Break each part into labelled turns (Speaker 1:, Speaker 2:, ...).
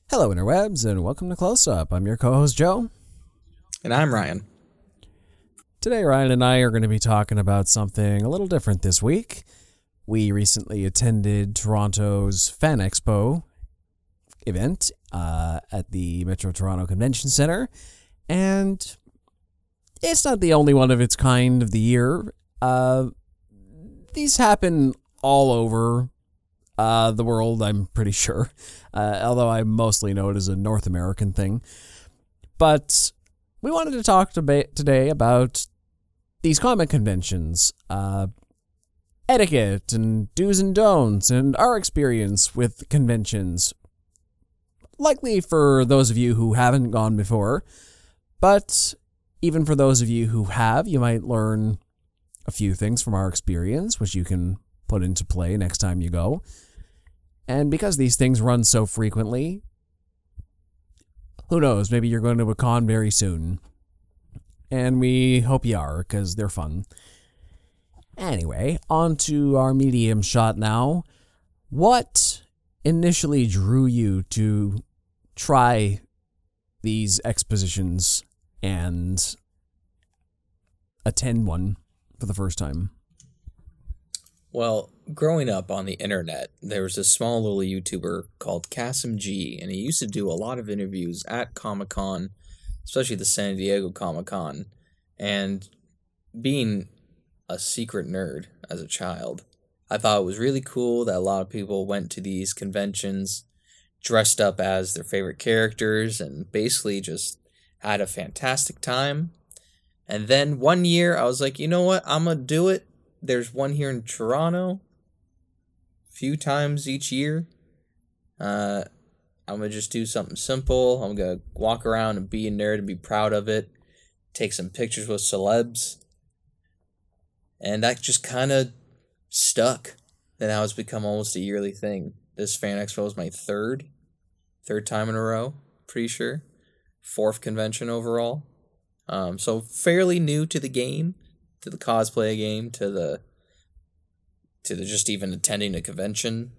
Speaker 1: Hello, interwebs, and welcome to Close Up. I'm your co-host, Joe.
Speaker 2: And I'm Ryan.
Speaker 1: Today, Ryan and I are going to be talking about something a little different this week. We recently attended Toronto's Fan Expo event at the Metro Toronto Convention Center, and it's not the only one of its kind of the year. These happen all over the world, I'm pretty sure, although I mostly know it as a North American thing. But we wanted to talk today about these comic conventions, etiquette and do's and don'ts, and our experience with conventions. Likely for those of you who haven't gone before, but even for those of you who have, you might learn a few things from our experience, which you can put into play next time you go. And because these things run so frequently, who knows, maybe you're going to a con very soon. And we hope you are, because they're fun. Anyway, on to our medium shot now. What initially drew you to try these expositions and attend one for the first time?
Speaker 2: Well, growing up on the internet, there was a small little YouTuber called Kasim G, and he used to do a lot of interviews at Comic-Con, especially the San Diego Comic-Con. And being a secret nerd as a child, I thought it was really cool that a lot of people went to these conventions dressed up as their favorite characters and basically just had a fantastic time. And then one year I was like, you know what, I'm going to do it. There's one here in Toronto, few times each year. I'm going to just do something simple. I'm going to walk around and be a nerd and be proud of it. Take some pictures with celebs. And that just kind of stuck. And now it's become almost a yearly thing. This Fan Expo is my third time in a row, pretty sure. Fourth convention overall. So fairly new to the game, to the cosplay game, to the just even attending a convention.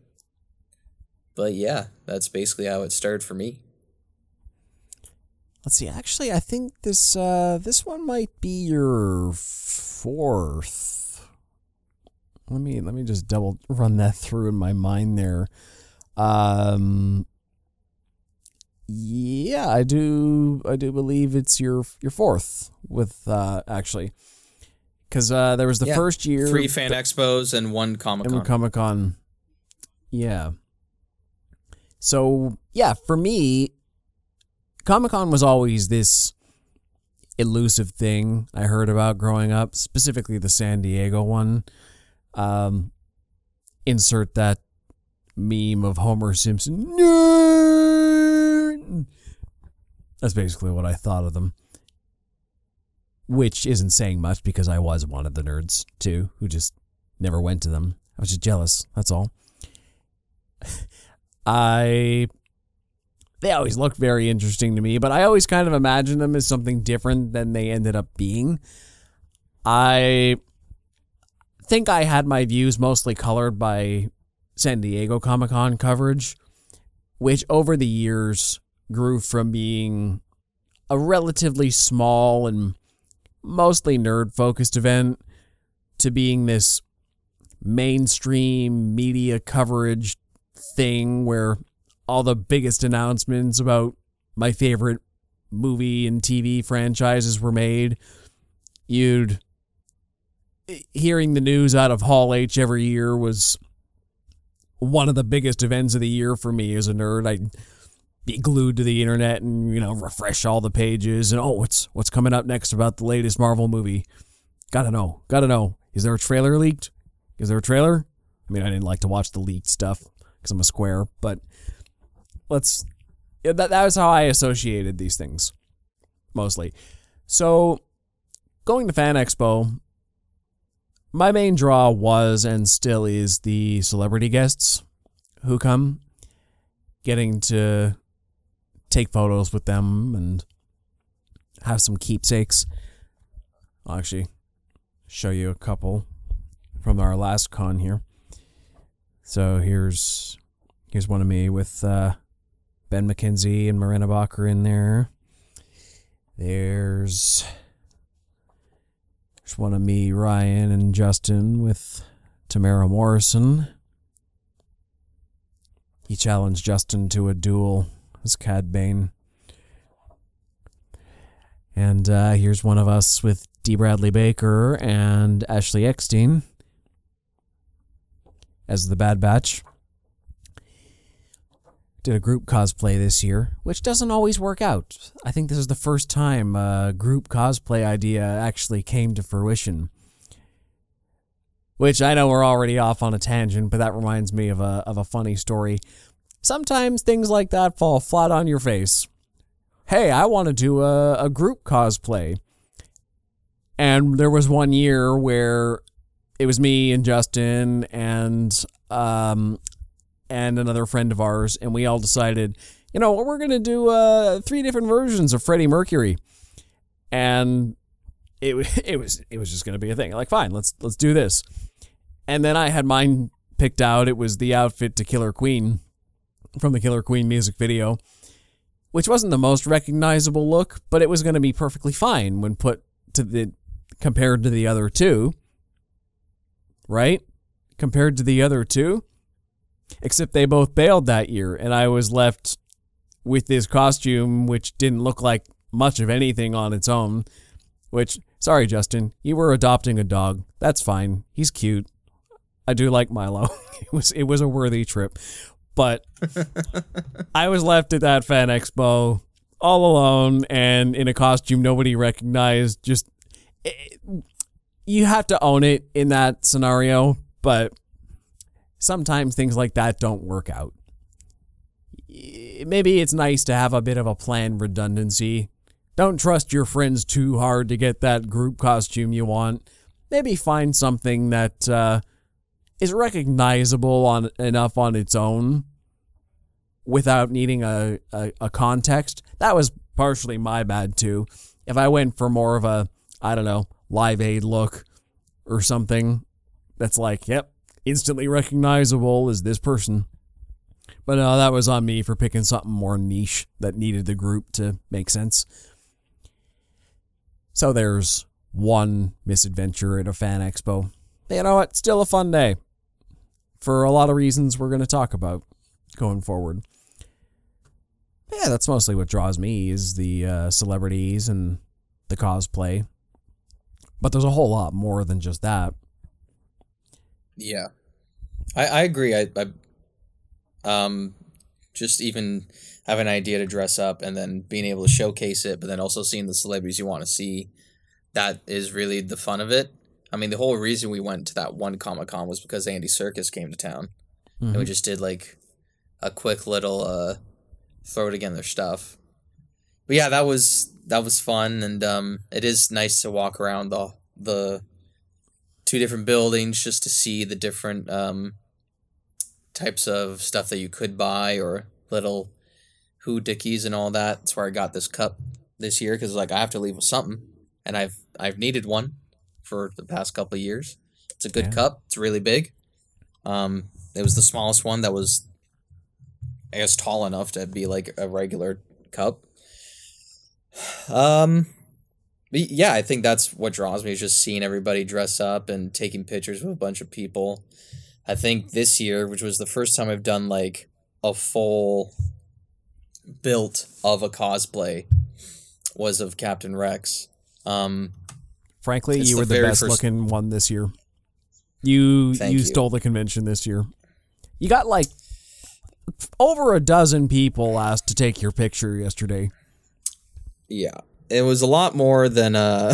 Speaker 2: But yeah, that's basically how it started for me.
Speaker 1: Let's see. Actually, I think this one might be your fourth. Let me just double run that through in my mind there. Yeah, I do believe it's your fourth with actually, because there was the first year
Speaker 2: 3 Fan Expos and 1 Comic-Con.
Speaker 1: And Comic-Con, yeah. So yeah, for me, Comic-Con was always this elusive thing I heard about growing up, specifically the San Diego one. Insert that meme of Homer Simpson. Nerd! That's basically what I thought of them. Which isn't saying much because I was one of the nerds, too, who just never went to them. I was just jealous, that's all. They always looked very interesting to me, but I always kind of imagined them as something different than they ended up being. I think I had my views mostly colored by San Diego Comic-Con coverage, which over the years grew from being a relatively small and mostly nerd-focused event to being this mainstream media coverage thing where all the biggest announcements about my favorite movie and TV franchises were made. Hearing the news out of Hall H every year was one of the biggest events of the year for me as a nerd. I'd be glued to the internet and, refresh all the pages and, what's coming up next about the latest Marvel movie? Gotta know. Is there a trailer leaked? Is there a trailer? I mean, I didn't like to watch the leaked stuff because I'm a square, but that was how I associated these things, mostly. So, going to Fan Expo, my main draw was and still is the celebrity guests who come, getting to take photos with them and have some keepsakes. I'll actually show you a couple from our last con here. So here's one of me with Ben McKenzie and Marina Bach are in there. There's one of me, Ryan, and Justin with Tamara Morrison. He challenged Justin to a duel as Cad Bane. And here's one of us with D. Bradley Baker and Ashley Eckstein as the Bad Batch. Did a group cosplay this year, which doesn't always work out. I think this is the first time a group cosplay idea actually came to fruition. Which I know we're already off on a tangent, but that reminds me of a funny story. Sometimes things like that fall flat on your face. Hey, I want to do a group cosplay. And there was one year where it was me and Justin and another friend of ours, and we all decided, we're going to do 3 different versions of Freddie Mercury. And it was just going to be a thing. Like, fine, let's do this. And then I had mine picked out. It was the outfit to Killer Queen from the Killer Queen music video, which wasn't the most recognizable look, but it was going to be perfectly fine when compared to the other two. Right? Compared to the other two. Except they both bailed that year, and I was left with this costume which didn't look like much of anything on its own. Which, sorry Justin, you were adopting a dog. That's fine. He's cute. I do like Milo. It was a worthy trip. But I was left at that fan expo all alone and in a costume nobody recognized. You have to own it in that scenario, but sometimes things like that don't work out. Maybe it's nice to have a bit of a planned redundancy. Don't trust your friends too hard to get that group costume you want. Maybe find something that is recognizable enough on its own without needing a context. That was partially my bad too. If I went for more of a, Live Aid look or something that's like, yep, instantly recognizable as this person. But no, that was on me for picking something more niche that needed the group to make sense. So there's one misadventure at a fan expo. You know what? Still a fun day. For a lot of reasons we're going to talk about going forward. But yeah, that's mostly what draws me is the celebrities and the cosplay. But there's a whole lot more than just that.
Speaker 2: Yeah. I agree. I just even have an idea to dress up and then being able to showcase it, but then also seeing the celebrities you want to see, that is really the fun of it. I mean, the whole reason we went to that one Comic-Con was because Andy Serkis came to town. Mm-hmm. And we just did like a quick little throw together stuff. But yeah, that was fun, and it is nice to walk around the 2 different buildings just to see the different types of stuff that you could buy, or little dickies and all that. That's where I got this cup this year, because I have to leave with something, and I've needed one for the past couple of years. It's a good cup. It's really big. It was the smallest one that was, I guess, tall enough to be like a regular cup. But yeah, I think that's what draws me, is just seeing everybody dress up and taking pictures with a bunch of people. I think this year, which was the first time I've done like a full built of a cosplay, was of Captain Rex.
Speaker 1: Frankly, you were the best looking one this year. You stole the convention this year. You got like over a dozen people asked to take your picture yesterday.
Speaker 2: Yeah, it was a lot more than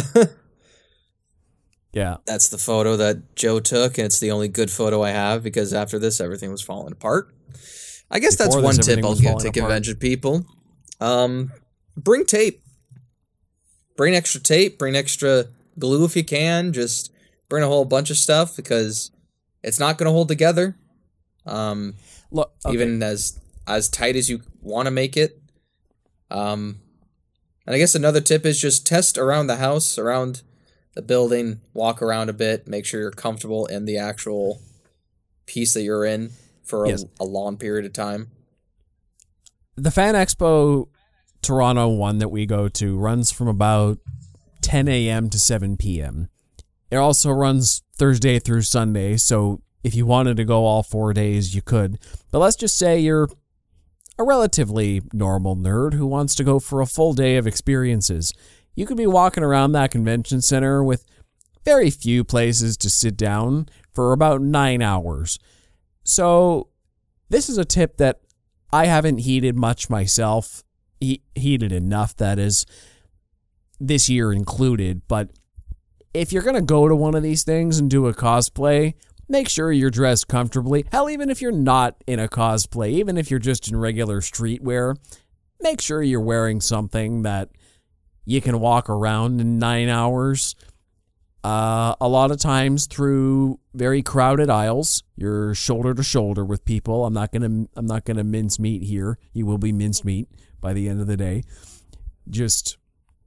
Speaker 1: yeah.
Speaker 2: That's the photo that Joe took, and it's the only good photo I have, because after this, everything was falling apart. I guess that's one tip I'll give to convention people. Bring tape. Bring extra tape. Bring extra glue if you can. Just bring a whole bunch of stuff, because it's not going to hold together.
Speaker 1: Look, okay.
Speaker 2: Even as tight as you want to make it. And I guess another tip is just test around the house, around the building, walk around a bit, make sure you're comfortable in the actual piece that you're in for a long period of time.
Speaker 1: The Fan Expo Toronto one that we go to runs from about 10 a.m. to 7 p.m. It also runs Thursday through Sunday, so if you wanted to go all 4 days, you could. But let's just say you're a relatively normal nerd who wants to go for a full day of experiences. You could be walking around that convention center with very few places to sit down for about 9 hours. So this is a tip that I haven't heeded much myself. Heeded enough, that is, this year included. But if you're going to go to one of these things and do a cosplay, make sure you're dressed comfortably. Hell, even if you're not in a cosplay, even if you're just in regular streetwear, make sure you're wearing something that you can walk around in 9 hours. A lot of times through very crowded aisles, you're shoulder to shoulder with people. I'm not gonna mince meat here. You will be minced meat by the end of the day. Just,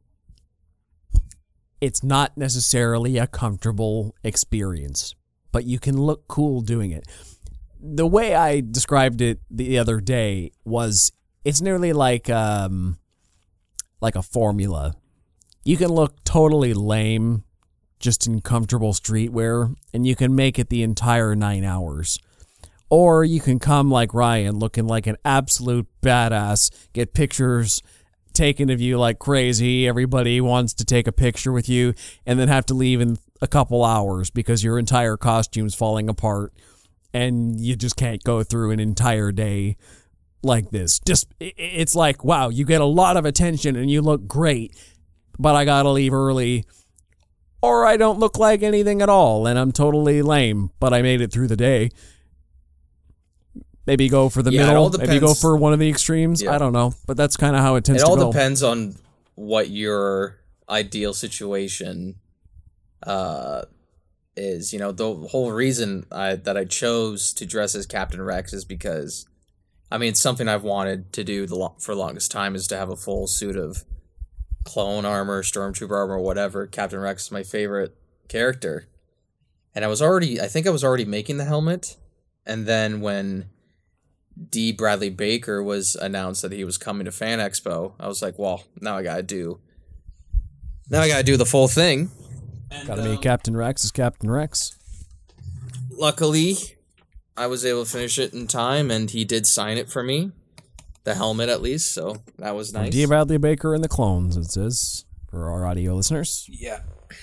Speaker 1: it's not necessarily a comfortable experience, but you can look cool doing it. The way I described it the other day was, it's nearly like a formula. You can look totally lame just in comfortable streetwear, and you can make it the entire 9 hours. Or you can come like Ryan, looking like an absolute badass, get pictures taken of you like crazy, everybody wants to take a picture with you, and then have to leave in a couple hours because your entire costume's falling apart, and you just can't go through an entire day like this. Just, it's like, wow, you get a lot of attention and you look great, but I gotta leave early, or I don't look like anything at all and I'm totally lame, but I made it through the day. Maybe go for the middle. Maybe go for one of the extremes. Yeah. I don't know, but that's kind of how it tends to go.
Speaker 2: It all depends on what your ideal situation is. You know, the whole reason that I chose to dress as Captain Rex is because, I mean, it's something I've wanted to do for the longest time, is to have a full suit of clone armor, stormtrooper armor, whatever. Captain Rex is my favorite character. And I think I was already making the helmet. And then when D. Bradley Baker was announced that he was coming to Fan Expo, I was like, well, now I gotta do the full thing.
Speaker 1: Gotta make Captain Rex as Captain Rex.
Speaker 2: Luckily, I was able to finish it in time, and he did sign it for me. The helmet, at least, so that was nice.
Speaker 1: D. Bradley Baker and the Clones, it says, for our audio listeners.
Speaker 2: Yeah.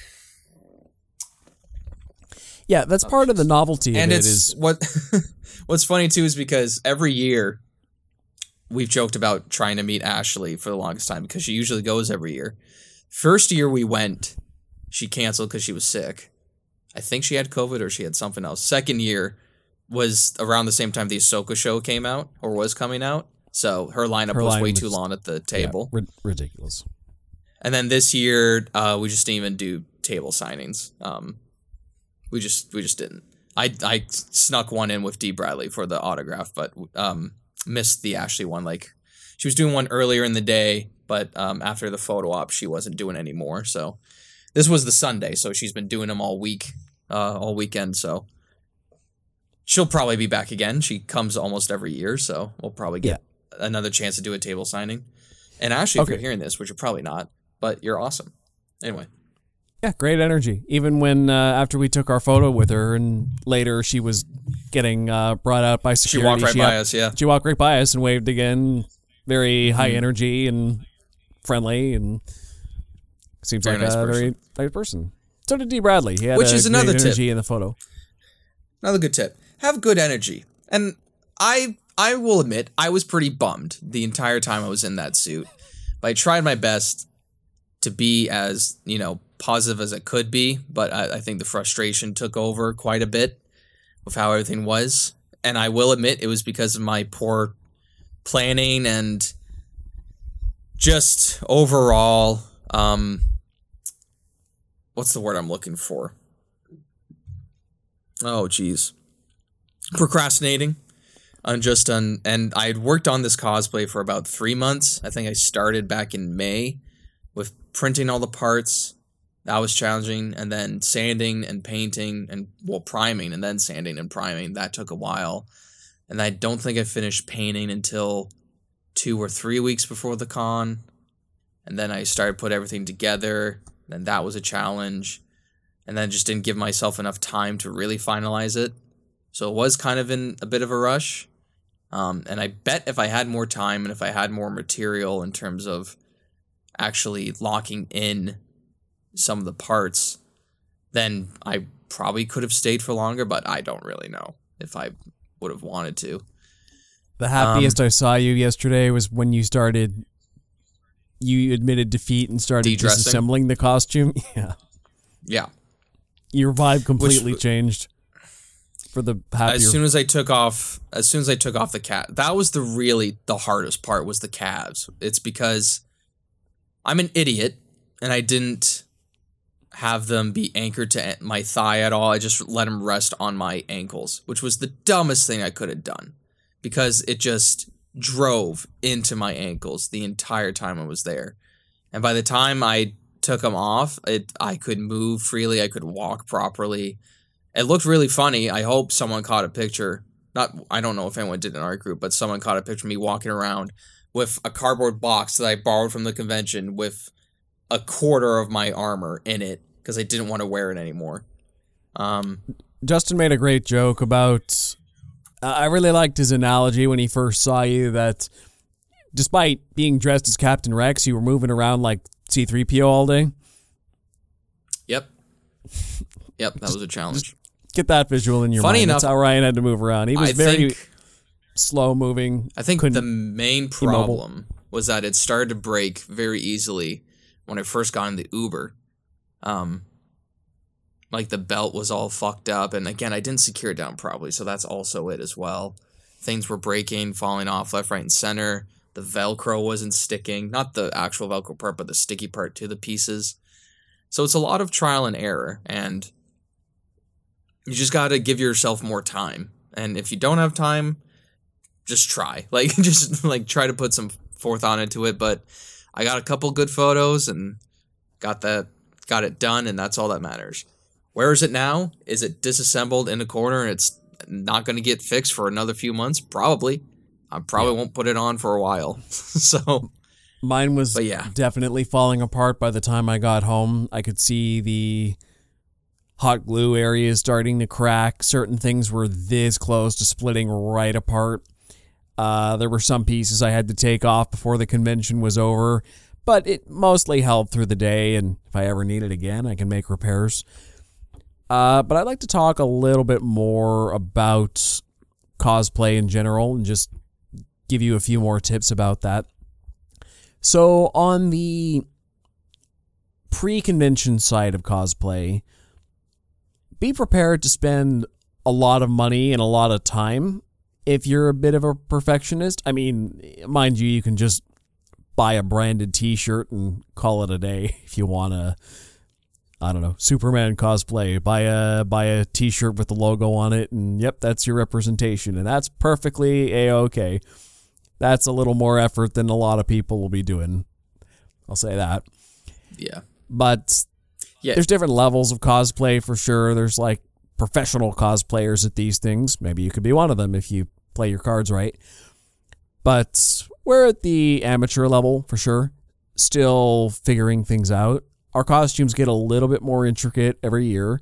Speaker 1: Yeah, that's part of the novelty
Speaker 2: and
Speaker 1: of it.
Speaker 2: Is what's funny, too, is because every year we've joked about trying to meet Ashley for the longest time, because she usually goes every year. First year we went, she canceled because she was sick. I think she had COVID or she had something else. Second year was around the same time the Ahsoka show came out, or was coming out. So her lineup was way too long at the table.
Speaker 1: Yeah, ridiculous.
Speaker 2: And then this year, we just didn't even do table signings. We just didn't. I snuck one in with D. Bradley for the autograph, but missed the Ashley one. Like, she was doing one earlier in the day, but after the photo op, she wasn't doing any more. So this was the Sunday, so she's been doing them all weekend. So she'll probably be back again. She comes almost every year, so we'll probably get another chance to do a table signing. And Ashley, if you're hearing this, which you're probably not, but you're awesome. Anyway.
Speaker 1: Yeah, great energy. Even when, after we took our photo with her, and later she was getting brought out by security.
Speaker 2: She walked right by us, yeah.
Speaker 1: She walked right by us and waved again. Very high energy and friendly, and seems very like a very nice person. So did D. Bradley. He had
Speaker 2: which is another
Speaker 1: energy
Speaker 2: tip
Speaker 1: in the photo.
Speaker 2: Another good tip. Have good energy. And I will admit, I was pretty bummed the entire time I was in that suit. But I tried my best to be as, positive as I could be. But I think the frustration took over quite a bit with how everything was. And I will admit, it was because of my poor planning and just overall, what's the word I'm looking for? Oh, geez. Procrastinating. And I had worked on this cosplay for about 3 months. I think I started back in May with printing all the parts. That was challenging. And then sanding and painting and, priming and then sanding and priming. That took a while. And I don't think I finished painting until 2 or 3 weeks before the con. And then I started put everything together. Then that was a challenge. And then just didn't give myself enough time to really finalize it. So it was kind of in a bit of a rush. And I bet if I had more time and if I had more material in terms of actually locking in some of the parts, then I probably could have stayed for longer, but I don't really know if I would have wanted to.
Speaker 1: The happiest I saw you yesterday was when you admitted defeat and started disassembling the costume. Yeah.
Speaker 2: Yeah.
Speaker 1: Your vibe completely changed for the happier.
Speaker 2: As soon as I took off the cat, that was the hardest part, was the calves. It's because I'm an idiot and I didn't have them be anchored to my thigh at all. I just let them rest on my ankles, which was the dumbest thing I could have done because it just drove into my ankles the entire time I was there. And by the time I took them off, I could move freely. I could walk properly. It looked really funny. I hope someone caught a picture. I don't know if anyone did in our group, but someone caught a picture of me walking around with a cardboard box that I borrowed from the convention with a quarter of my armor in it because I didn't want to wear it anymore.
Speaker 1: Justin made a great joke about... I really liked his analogy when he first saw you that despite being dressed as Captain Rex, you were moving around like C-3PO all day.
Speaker 2: Yep. Yep, that was a challenge.
Speaker 1: Get that visual in your mind.
Speaker 2: Enough,
Speaker 1: that's how Ryan had to move around. He was very slow moving.
Speaker 2: I think the main problem was that it started to break very easily when I first got in the Uber. Like the belt was all fucked up, and again, I didn't secure it down properly, so that's also it as well. Things were breaking, falling off left, right, and center. The Velcro wasn't sticking. Not the actual Velcro part, but the sticky part to the pieces. So it's a lot of trial and error, and you just got to give yourself more time. And if you don't have time, just try. Try to put some forth on into it. But I got a couple good photos and got it done, and that's all that matters. Where is it now? Is it disassembled in a corner and it's not going to get fixed for another few months? Probably. I probably won't put it on for a while. So
Speaker 1: mine was definitely falling apart by the time I got home. I could see the hot glue areas starting to crack. Certain things were this close to splitting right apart. There were some pieces I had to take off before the convention was over, but it mostly held through the day, and if I ever need it again, I can make repairs. But I'd like to talk a little bit more about cosplay in general and just give you a few more tips about that. So on the pre-convention side of cosplay, be prepared to spend a lot of money and a lot of time if you're a bit of a perfectionist. I mean, mind you, you can just buy a branded t-shirt and call it a day if you want to. I don't know, Superman cosplay, buy a t-shirt with the logo on it, and yep, that's your representation, and that's perfectly A-okay. That's a little more effort than a lot of people will be doing. I'll say that.
Speaker 2: Yeah.
Speaker 1: But there's different levels of cosplay for sure. There's like professional cosplayers at these things. Maybe you could be one of them if you play your cards right. But we're at the amateur level for sure, still figuring things out. Our costumes get a little bit more intricate every year.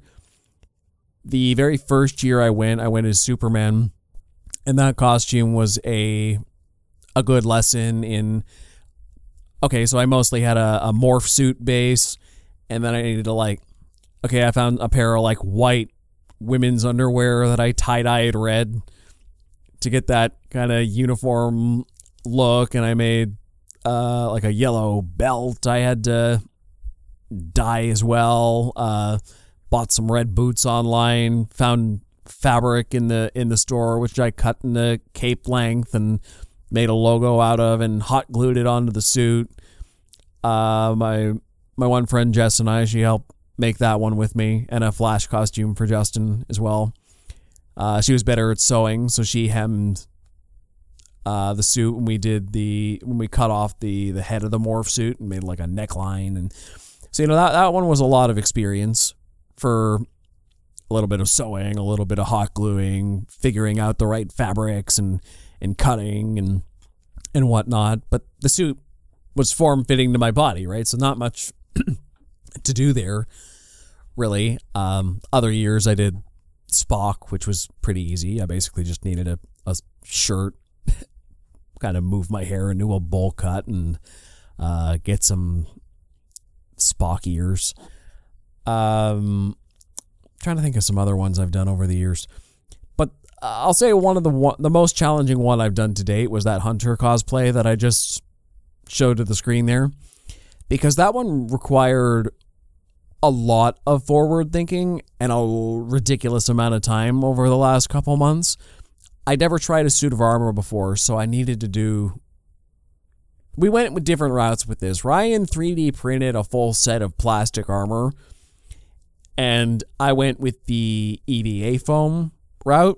Speaker 1: The very first year I went as Superman, and that costume was a good lesson in, okay, so I mostly had a morph suit base, and then I needed to I found a pair of white women's underwear that I tie-dyed red to get that kind of uniform look, and I made a yellow belt I had to dye as well. Bought some red boots online, found fabric in the store which I cut into cape length and made a logo out of and hot glued it onto the suit. My one friend Jess and she helped make that one with me, and a Flash costume for Justin as well. She was better at sewing, so she hemmed the suit when we cut off the head of the morph suit and made a neckline. And so, that one was a lot of experience for a little bit of sewing, a little bit of hot gluing, figuring out the right fabrics and cutting. And and whatnot, but the suit was form-fitting to my body, right? So not much to do there, really. Other years I did Spock, which was pretty easy. I basically just needed a shirt, kind of move my hair into a bowl cut and get some Spock ears. Trying to think of some other ones I've done over the years. But I'll say one of the most challenging one I've done to date was that Hunter cosplay that I just showed to the screen there. Because that one required a lot of forward thinking and a ridiculous amount of time over the last couple months. I'd never tried a suit of armor before, so I needed to do... We went with different routes with this. Ryan 3D printed a full set of plastic armor, and I went with the EVA foam route.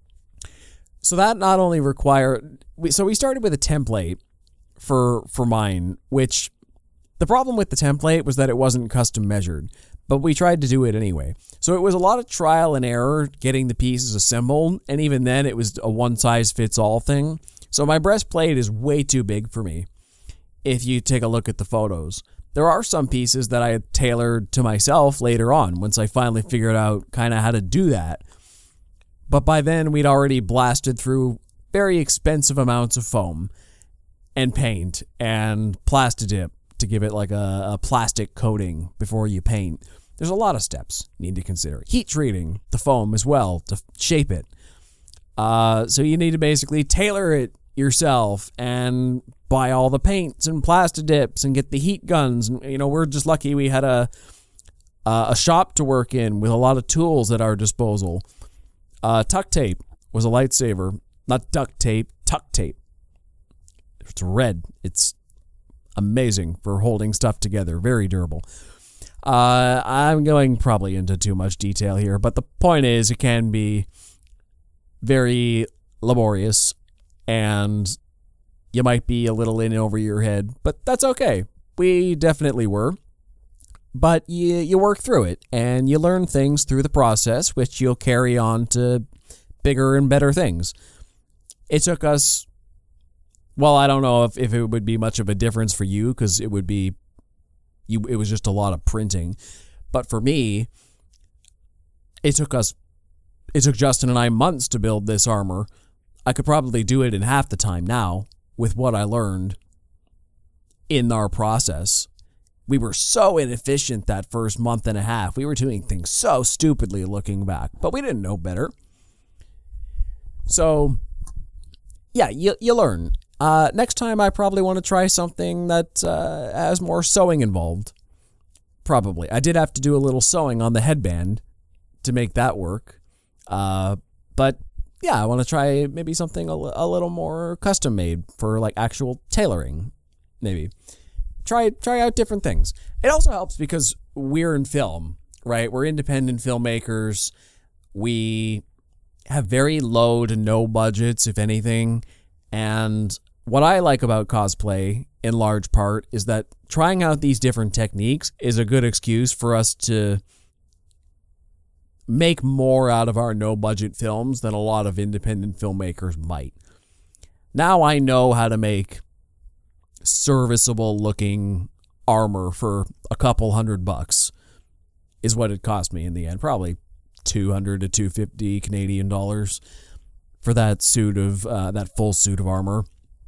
Speaker 1: So that not only required... So we started with a template for mine, which... The problem with the template was that it wasn't custom measured, but we tried to do it anyway. So it was a lot of trial and error getting the pieces assembled, and even then it was a one-size-fits-all thing. So my breastplate is way too big for me if you take a look at the photos. There are some pieces that I had tailored to myself later on once I finally figured out kind of how to do that. But by then we'd already blasted through very expensive amounts of foam and paint and Plastidip to give it like a plastic coating before you paint. There's a lot of steps you need to consider. Heat treating the foam as well to shape it. So you need to basically tailor it yourself and buy all the paints and Plastidips and get the heat guns. And, you know, we're just lucky we had a shop to work in with a lot of tools at our disposal. Tuck tape was a lightsaver. Not duct tape, tuck tape. It's red. It's amazing for holding stuff together. Very durable. I'm going probably into too much detail here, but the point is it can be very laborious and you might be a little in over your head, but that's okay. We definitely were. But you work through it and you learn things through the process, which you'll carry on to bigger and better things. It took us... Well, I don't know if it would be much of a difference for you because it would be, it was just a lot of printing. But for me, it took Justin and I months to build this armor. I could probably do it in half the time now with what I learned in our process. We were so inefficient that first month and a half. We were doing things so stupidly looking back, but we didn't know better. So, yeah, you learn. Next time I probably want to try something that has more sewing involved. Probably. I did have to do a little sewing on the headband to make that work. But yeah, I want to try maybe something a little more custom made for like actual tailoring. Maybe. Try out different things. It also helps because we're in film, right? We're independent filmmakers. We have very low to no budgets, if anything. And what I like about cosplay, in large part, is that trying out these different techniques is a good excuse for us to make more out of our no-budget films than a lot of independent filmmakers might. Now I know how to make serviceable-looking armor for a couple $100 is what it cost me in the end. Probably $200 to $250 Canadian dollars for that suit of that full suit of armor.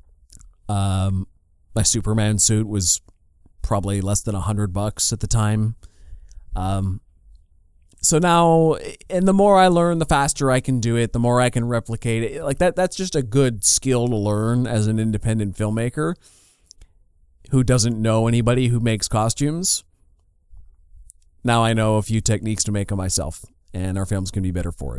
Speaker 1: My Superman suit was probably less than $100 at the time. So now, and the more I learn, the faster I can do it, the more I can replicate it. Like that's just a good skill to learn as an independent filmmaker who doesn't know anybody who makes costumes. Now I know a few techniques to make them myself, and our films can be better for it.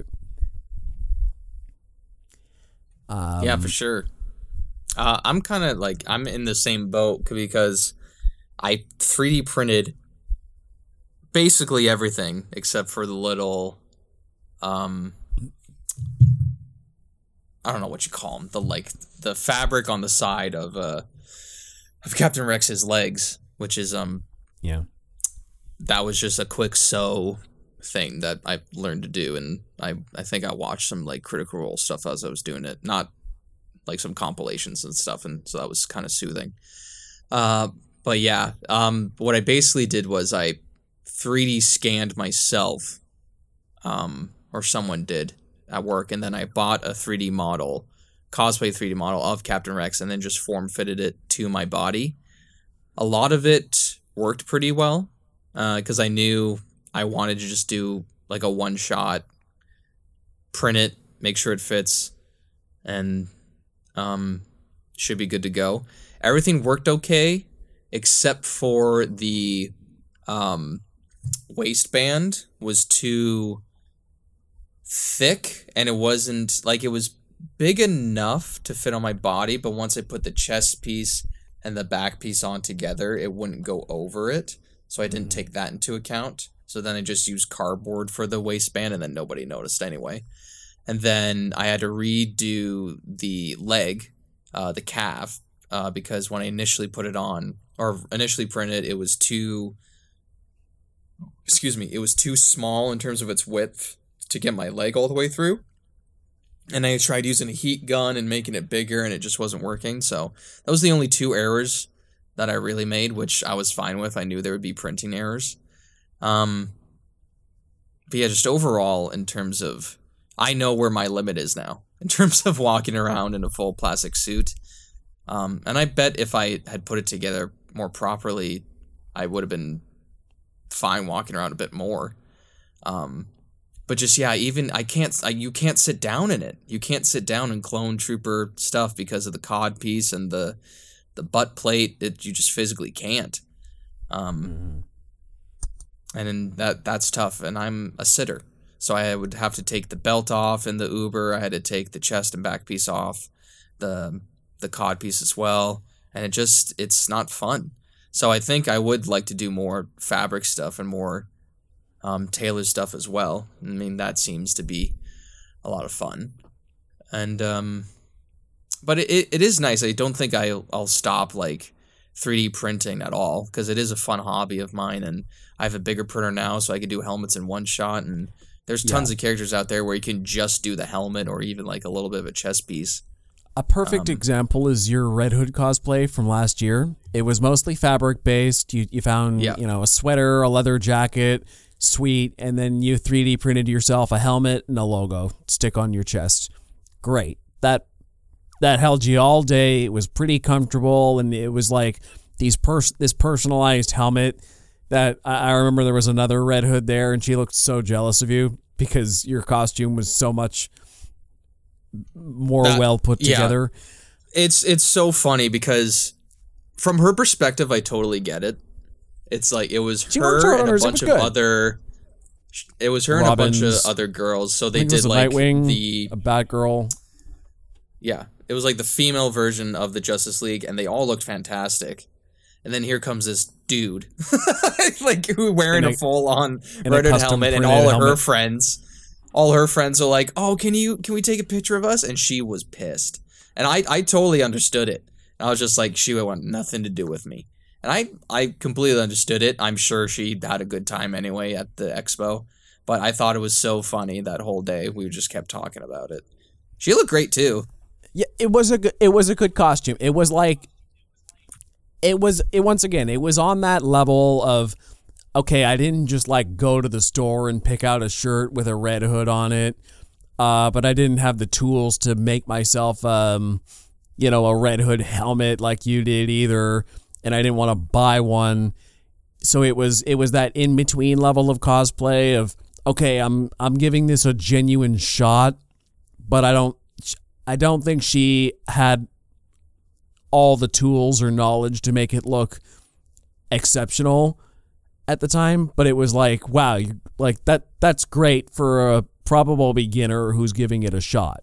Speaker 2: Yeah, for sure. I'm kind of like, I'm in the same boat because I 3D printed basically everything except for the little, I don't know what you call them, the fabric on the side of Captain Rex's legs, which is,
Speaker 1: yeah,
Speaker 2: that was just a quick sew thing that I learned to do. And I think I watched some like Critical Role stuff as I was doing it. Not like some compilations and stuff, and so that was kind of soothing. But yeah, what I basically did was I 3D scanned myself, or someone did at work, and then I bought a 3D model, cosplay 3D model of Captain Rex, and then just form fitted it to my body. A lot of it worked pretty well, because I knew I wanted to just do like a one shot, print it, make sure it fits, and should be good to go. Everything worked okay, except for the waistband was too thick, and it wasn't like, it was big enough to fit on my body, but once I put the chest piece and the back piece on together, it wouldn't go over it, so I didn't take that into account. So then I just used cardboard for the waistband, and then nobody noticed anyway. And then I had to redo the leg, the calf, because when I initially put it on, or initially printed, it was too small in terms of its width to get my leg all the way through. And I tried using a heat gun and making it bigger, and it just wasn't working. So that was the only 2 errors that I really made, which I was fine with. I knew there would be printing errors. But yeah, just overall, in terms of, I know where my limit is now in terms of walking around in a full plastic suit. And I bet if I had put it together more properly, I would have been fine walking around a bit more. But just, yeah, even you can't sit down in it. You can't sit down in Clone Trooper stuff because of the cod piece and the butt plate. You just physically can't. And then that's tough. And I'm a sitter, so I would have to take the belt off in the Uber. I had to take the chest and back piece off, the cod piece as well, and it's not fun. So I think I would like to do more fabric stuff and more tailored stuff as well. I mean, that seems to be a lot of fun. And but it is nice. I don't think I'll stop like 3D printing at all, because it is a fun hobby of mine, and I have a bigger printer now, so I can do helmets in one shot, and there's tons of characters out there where you can just do the helmet or even like a little bit of a chest piece.
Speaker 1: A perfect example is your Red Hood cosplay from last year. It was mostly fabric based. You found a sweater, a leather jacket, sweet, and then you 3D printed yourself a helmet and a logo stick on your chest. Great. That held you all day. It was pretty comfortable, and it was like this personalized helmet that I remember there was another Red Hood there, and she looked so jealous of you because your costume was so much more well put together.
Speaker 2: It's so funny because from her perspective, I totally get it. It's like it was her and a bunch of other. It was her and a bunch of other girls. So they did like
Speaker 1: a Batgirl.
Speaker 2: Yeah, it was like the female version of the Justice League, and they all looked fantastic. And then here comes this dude, like who wearing a full on Red Hood helmet, and all of her friends. All her friends are like, "Oh, can we take a picture of us?" And she was pissed. And I totally understood it. I was just like, she would want nothing to do with me. And I completely understood it. I'm sure she had a good time anyway at the expo. But I thought it was so funny that whole day. We just kept talking about it. She looked great too.
Speaker 1: Yeah, it was a good costume. It was like, it was on that level of, okay, I didn't just like go to the store and pick out a shirt with a Red Hood on it, but I didn't have the tools to make myself, a Red Hood helmet like you did either, and I didn't want to buy one. So it was that in between level of cosplay of, okay, I'm giving this a genuine shot, but I don't think she had all the tools or knowledge to make it look exceptional at the time, but it was like, wow, like that's great for a probable beginner who's giving it a shot.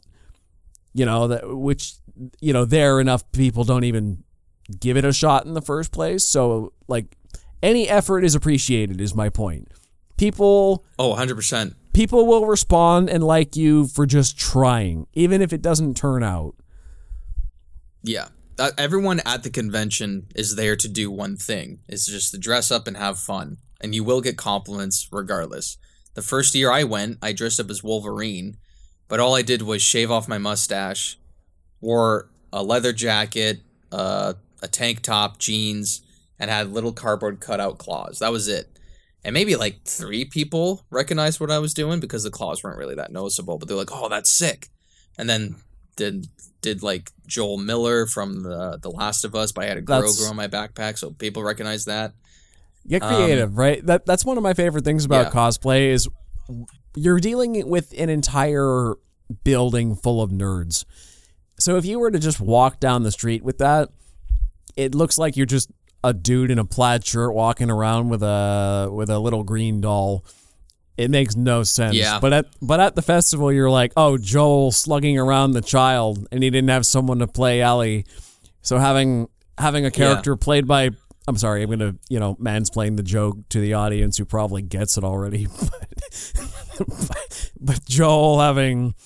Speaker 1: There enough people don't even give it a shot in the first place. So like any effort is appreciated is my point. People
Speaker 2: 100%.
Speaker 1: People will respond and like you for just trying, even if it doesn't turn out.
Speaker 2: Yeah. Everyone at the convention is there to do one thing. It's just to dress up and have fun. And you will get compliments regardless. The first year I went, I dressed up as Wolverine, but all I did was shave off my mustache, wore a leather jacket, a tank top, jeans, and had little cardboard cutout claws. That was it. And maybe like 3 people recognized what I was doing because the claws weren't really that noticeable. But they're like, "Oh, that's sick!" And then did like Joel Miller from the Last of Us, but I had a Grogu on my backpack, so people recognized that.
Speaker 1: Get creative, right? That's one of my favorite things about cosplay is you're dealing with an entire building full of nerds. So if you were to just walk down the street with that, it looks like you're just a dude in a plaid shirt walking around with a little green doll. It makes no sense.
Speaker 2: Yeah.
Speaker 1: But at the festival, you're like, oh, Joel slugging around the child, and he didn't have someone to play Ellie. So having a character played by, I'm sorry, I'm gonna mansplain the joke to the audience who probably gets it already. But Joel having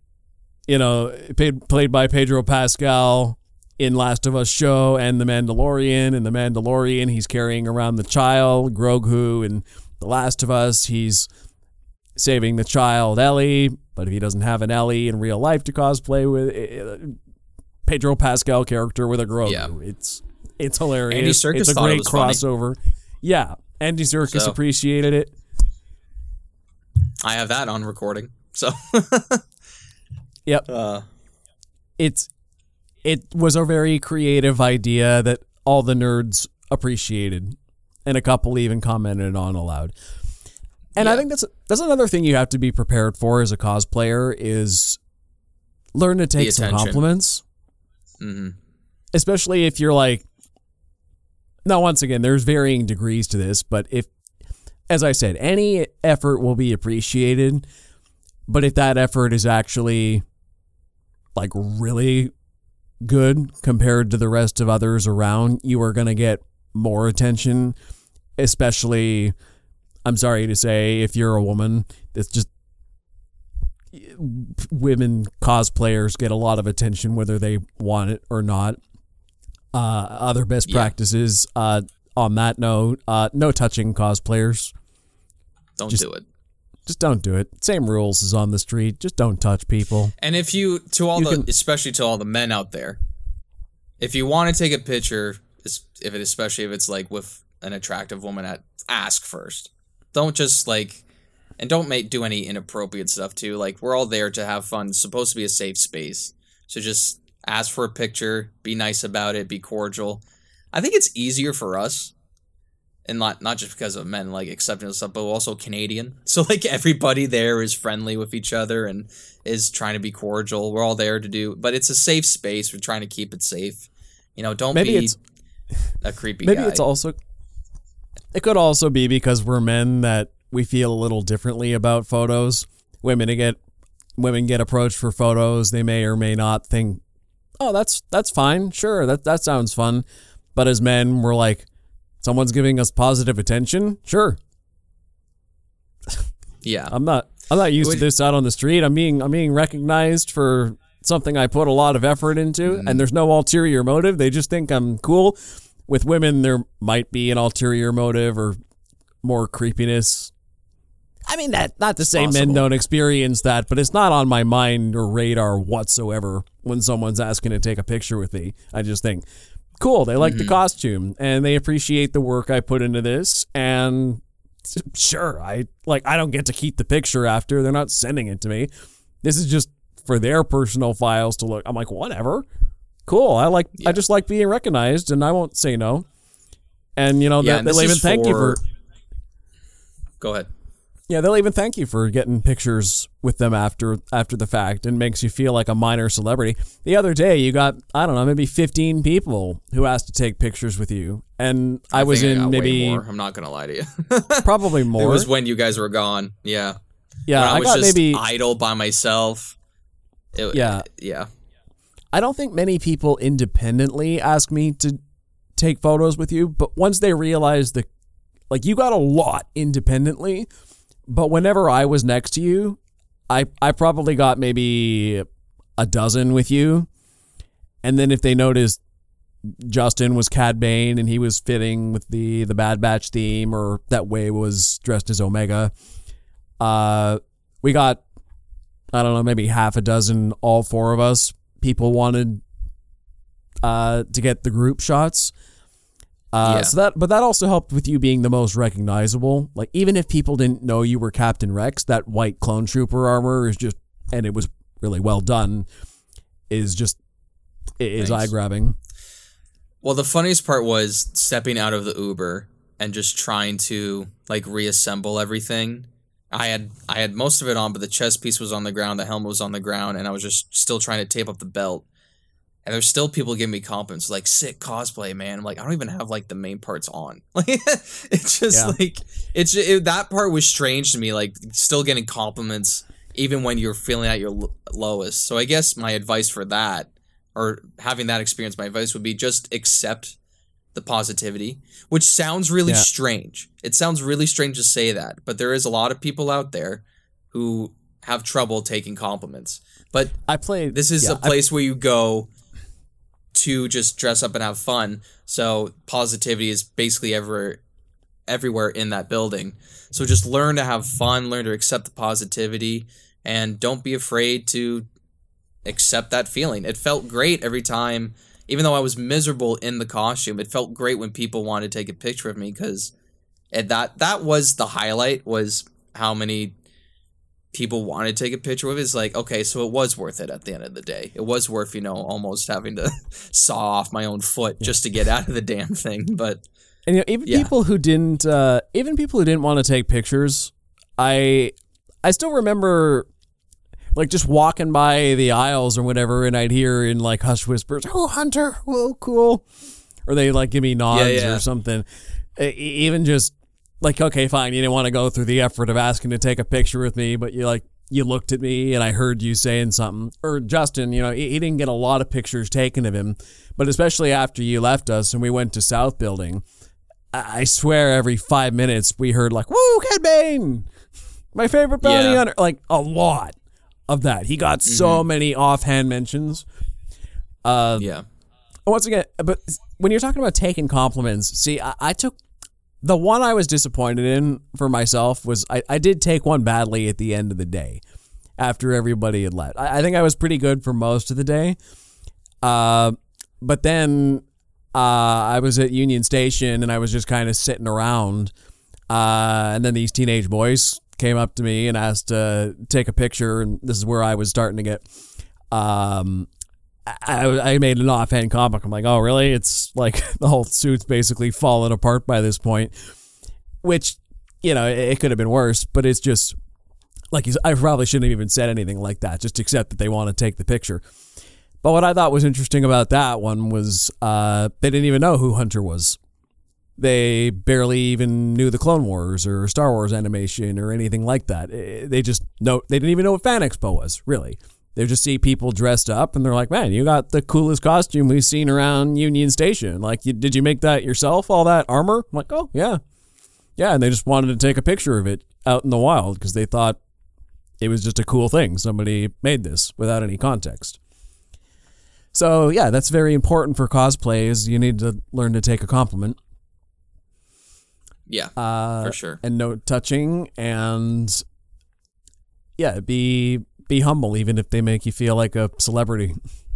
Speaker 1: played by Pedro Pascal in Last of Us show and The Mandalorian. In The Mandalorian, he's carrying around the child, Grogu, and The Last of Us, he's saving the child, Ellie. But if he doesn't have an Ellie in real life to cosplay with, Pedro Pascal character with a Grogu, it's hilarious.
Speaker 2: Andy Serkis
Speaker 1: it's a
Speaker 2: thought
Speaker 1: great
Speaker 2: it was
Speaker 1: crossover.
Speaker 2: Funny.
Speaker 1: Yeah, Andy Serkis appreciated it.
Speaker 2: I have that on recording. So,
Speaker 1: yep. It was a very creative idea that all the nerds appreciated, and a couple even commented on aloud. And I think that's another thing you have to be prepared for as a cosplayer is learn to take some compliments.
Speaker 2: Mm-hmm.
Speaker 1: Especially if you're like, now once again, there's varying degrees to this, but if, as I said, any effort will be appreciated, but if that effort is actually like really good compared to the rest of others around, you are going to get more attention, especially, I'm sorry to say, if you're a woman. It's just women cosplayers get a lot of attention whether they want it or not. Other best practices on that note, no touching cosplayers.
Speaker 2: Don't do it.
Speaker 1: Just don't do it. Same rules as on the street. Just don't touch people.
Speaker 2: And if especially to all the men out there, if you want to take a picture, especially if it's like with an attractive woman, ask first. Don't just and don't do any inappropriate stuff too. Like, we're all there to have fun. It's supposed to be a safe space. So just ask for a picture, be nice about it, be cordial. I think it's easier for us, and not just because of men accepting stuff, but also Canadian. So everybody there is friendly with each other and is trying to be cordial. We're all there but it's a safe space. We're trying to keep it safe. Don't be a creepy guy.
Speaker 1: Maybe it could also be because we're men that we feel a little differently about photos. Women get approached for photos. They may or may not think, oh, that's fine. Sure, that sounds fun. But as men, we're like, someone's giving us positive attention? Sure.
Speaker 2: Yeah.
Speaker 1: I'm not used to this out on the street. I'm being recognized for something I put a lot of effort into, and there's no ulterior motive. They just think I'm cool. With women, there might be an ulterior motive or more creepiness. I mean, that not to say men don't experience that, but it's not on my mind or radar whatsoever when someone's asking to take a picture with me. I just think, cool, they like the costume and they appreciate the work I put into this, and sure, I don't get to keep the picture after. They're not sending it to me. This is just for their personal files to look. I'm like, whatever. Cool. I just like being recognized, and I won't say no. And they'll even thank you for.
Speaker 2: Go ahead.
Speaker 1: Yeah, they'll even thank you for getting pictures with them after the fact, and makes you feel like a minor celebrity. The other day, you got, I don't know, maybe 15 people who asked to take pictures with you, and I was in maybe.
Speaker 2: Way more. I'm not gonna lie to you.
Speaker 1: Probably more.
Speaker 2: It was when you guys were gone. Yeah.
Speaker 1: Yeah,
Speaker 2: when I was
Speaker 1: got
Speaker 2: just
Speaker 1: maybe
Speaker 2: idle by myself. Yeah.
Speaker 1: I don't think many people independently ask me to take photos with you, but once they realize you got a lot independently, but whenever I was next to you, I probably got maybe a dozen with you. And then if they noticed Justin was Cad Bane and he was fitting with the Bad Batch theme, or that Way was dressed as Omega, we got, I don't know, maybe half a dozen, all four of us. People wanted to get the group shots.
Speaker 2: Yeah.
Speaker 1: But that also helped with you being the most recognizable. Like, even if people didn't know you were Captain Rex, that white clone trooper armor is just, and it was really well done, is eye grabbing.
Speaker 2: Well, the funniest part was stepping out of the Uber and just trying to like reassemble everything. I had most of it on, but the chest piece was on the ground, the helmet was on the ground, and I was just still trying to tape up the belt. And there's still people giving me compliments, like, sick cosplay, man. I'm like, I don't even have like the main parts on. Like, it's just like, that part was strange to me, like still getting compliments even when you're feeling at your lowest. So I guess my advice for that, or having that experience, my advice would be just accept the positivity, which sounds really strange. It sounds really strange to say that, but there is a lot of people out there who have trouble taking compliments. But this is a place where you go to just dress up and have fun. So positivity is basically everywhere in that building. So just learn to have fun, learn to accept the positivity, and don't be afraid to accept that feeling. It felt great every time, even though I was miserable in the costume. It felt great when people wanted to take a picture of me, because that was the highlight, was how many people wanted to take a picture with it. It's like, okay, so it was worth it at the end of the day. It was worth, almost having to saw off my own foot just to get out of the damn thing. But
Speaker 1: and people who didn't want to take pictures, I still remember like just walking by the aisles or whatever, and I'd hear in like hushed whispers, "Oh, Hunter, oh, cool," or they like give me nods or something. Even just like, okay, fine, you didn't want to go through the effort of asking to take a picture with me, but you looked at me and I heard you saying something. Or Justin, he didn't get a lot of pictures taken of him, but especially after you left us and we went to South Building, I swear every 5 minutes we heard like, "Woo, Cad Bane, my favorite bounty hunter," like a lot of that. He got so many offhand mentions. Once again, but when you're talking about taking compliments, see, I took the one I was disappointed in for myself was I did take one badly at the end of the day after everybody had left. I think I was pretty good for most of the day. But then I was at Union Station and I was just kind of sitting around. And then these teenage boys came up to me and asked to take a picture. And this is where I was starting to get... I made an offhand comment. I'm like, "Oh, really?" It's like the whole suit's basically fallen apart by this point, which, it could have been worse, but it's just like, I probably shouldn't have even said anything like that. Just accept that they want to take the picture. But what I thought was interesting about that one was they didn't even know who Hunter was. They barely even knew the Clone Wars or Star Wars animation or anything like that. They didn't even know what Fan Expo was, really. They just see people dressed up and they're like, "Man, you got the coolest costume we've seen around Union Station. Like, did you make that yourself, all that armor?" I'm like, "Oh, yeah." Yeah, and they just wanted to take a picture of it out in the wild because they thought it was just a cool thing. Somebody made this without any context. So, yeah, that's very important for cosplay, is you need to learn to take a compliment.
Speaker 2: Yeah, for sure.
Speaker 1: And no touching, and yeah, be humble, even if they make you feel like a celebrity.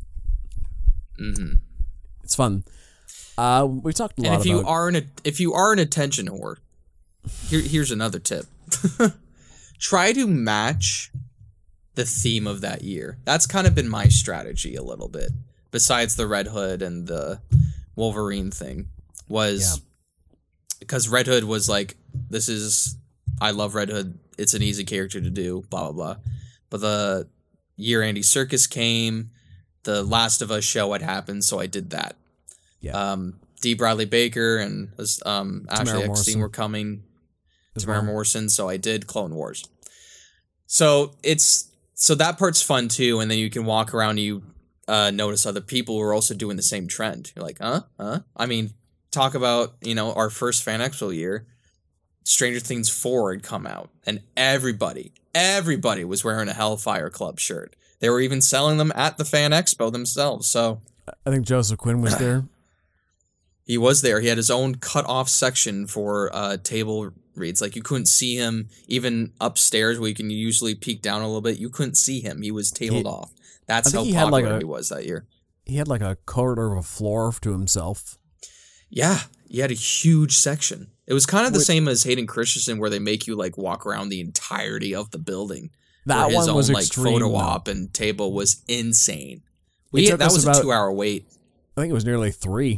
Speaker 1: It's fun. We talked a lot about...
Speaker 2: if you are an attention whore, here's another tip. Try to match the theme of that year. That's kind of been my strategy a little bit, besides the Red Hood and the Wolverine thing, was because Red Hood was like, I love Red Hood, it's an easy character to do, blah, blah, blah. But the year Andy Serkis came, the Last of Us show had happened, so I did that.
Speaker 1: Yeah.
Speaker 2: D. Bradley Baker and Ashley Eckstein were coming. Tamara Morrison, so I did Clone Wars. So that part's fun too, and then you can walk around and you notice other people who are also doing the same trend. You're like, huh? I mean, talk about, our first Fan Expo year, Stranger Things 4 had come out, and everybody was wearing a Hellfire Club shirt. They were even selling them at the Fan Expo themselves. So
Speaker 1: I think Joseph Quinn was there.
Speaker 2: He was there. He had his own cut-off section for table reads. Like, you couldn't see him even upstairs where you can usually peek down a little bit. You couldn't see him. He was tabled off. That's how popular he was that year.
Speaker 1: he had like a quarter of a floor to himself.
Speaker 2: Yeah, he had a huge section. It was kind of the same as Hayden Christensen, where they make you like walk around the entirety of the building.
Speaker 1: That
Speaker 2: his
Speaker 1: one was
Speaker 2: own,
Speaker 1: extreme.
Speaker 2: Photo op and table was insane.
Speaker 1: That
Speaker 2: was a 2-hour wait.
Speaker 1: I think it was nearly 3.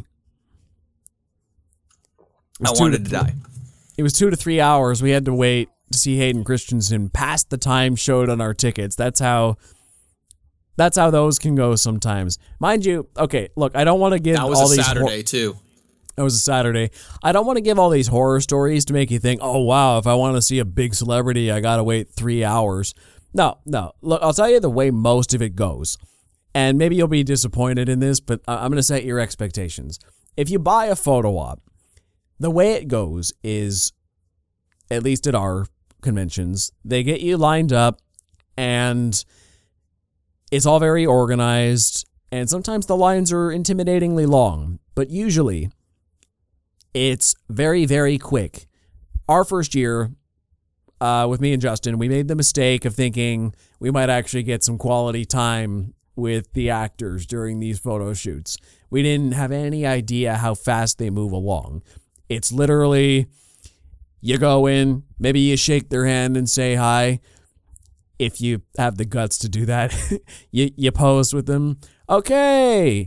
Speaker 2: I wanted to die.
Speaker 1: It was 2 to 3 hours. We had to wait to see Hayden Christensen past the time showed on our tickets. That's how those can go sometimes. Mind you, okay, look, I don't want to give all these...
Speaker 2: That was a Saturday, too.
Speaker 1: It was a Saturday. I don't want to give all these horror stories to make you think, oh, wow, if I want to see a big celebrity, I got to wait 3 hours. No. Look, I'll tell you the way most of it goes. And maybe you'll be disappointed in this, but I'm going to set your expectations. If you buy a photo op, the way it goes is, at least at our conventions, they get you lined up and it's all very organized. And sometimes the lines are intimidatingly long, but usually it's very, very quick. Our first year, with me and Justin, we made the mistake of thinking we might actually get some quality time with the actors during these photo shoots. We didn't have any idea how fast they move along. It's literally, you go in, maybe you shake their hand and say hi. If you have the guts to do that, you pose with them. Okay.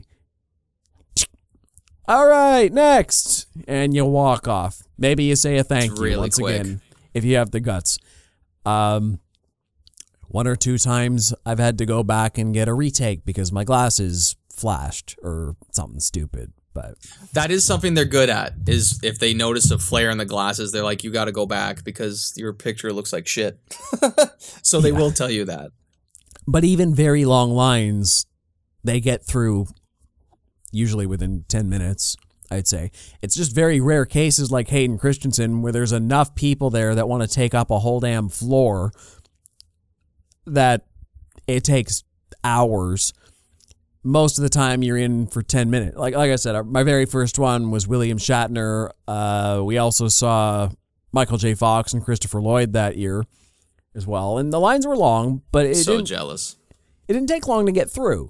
Speaker 1: All right, next. And you walk off. Maybe you say a thank you once again, if you have the guts. 1 or 2 times I've had to go back and get a retake because my glasses flashed or something stupid. But
Speaker 2: that is something they're good at, is if they notice a flare in the glasses, they're like, you got to go back because your picture looks like shit. So they will tell you that.
Speaker 1: But even very long lines, they get through usually within 10 minutes, I'd say. It's just very rare cases like Hayden Christensen where there's enough people there that want to take up a whole damn floor that it takes hours. Most of the time you're in for 10 minutes. Like I said, my very first one was William Shatner. We also saw Michael J. Fox and Christopher Lloyd that year as well. And the lines were long, but it didn't take long to get through.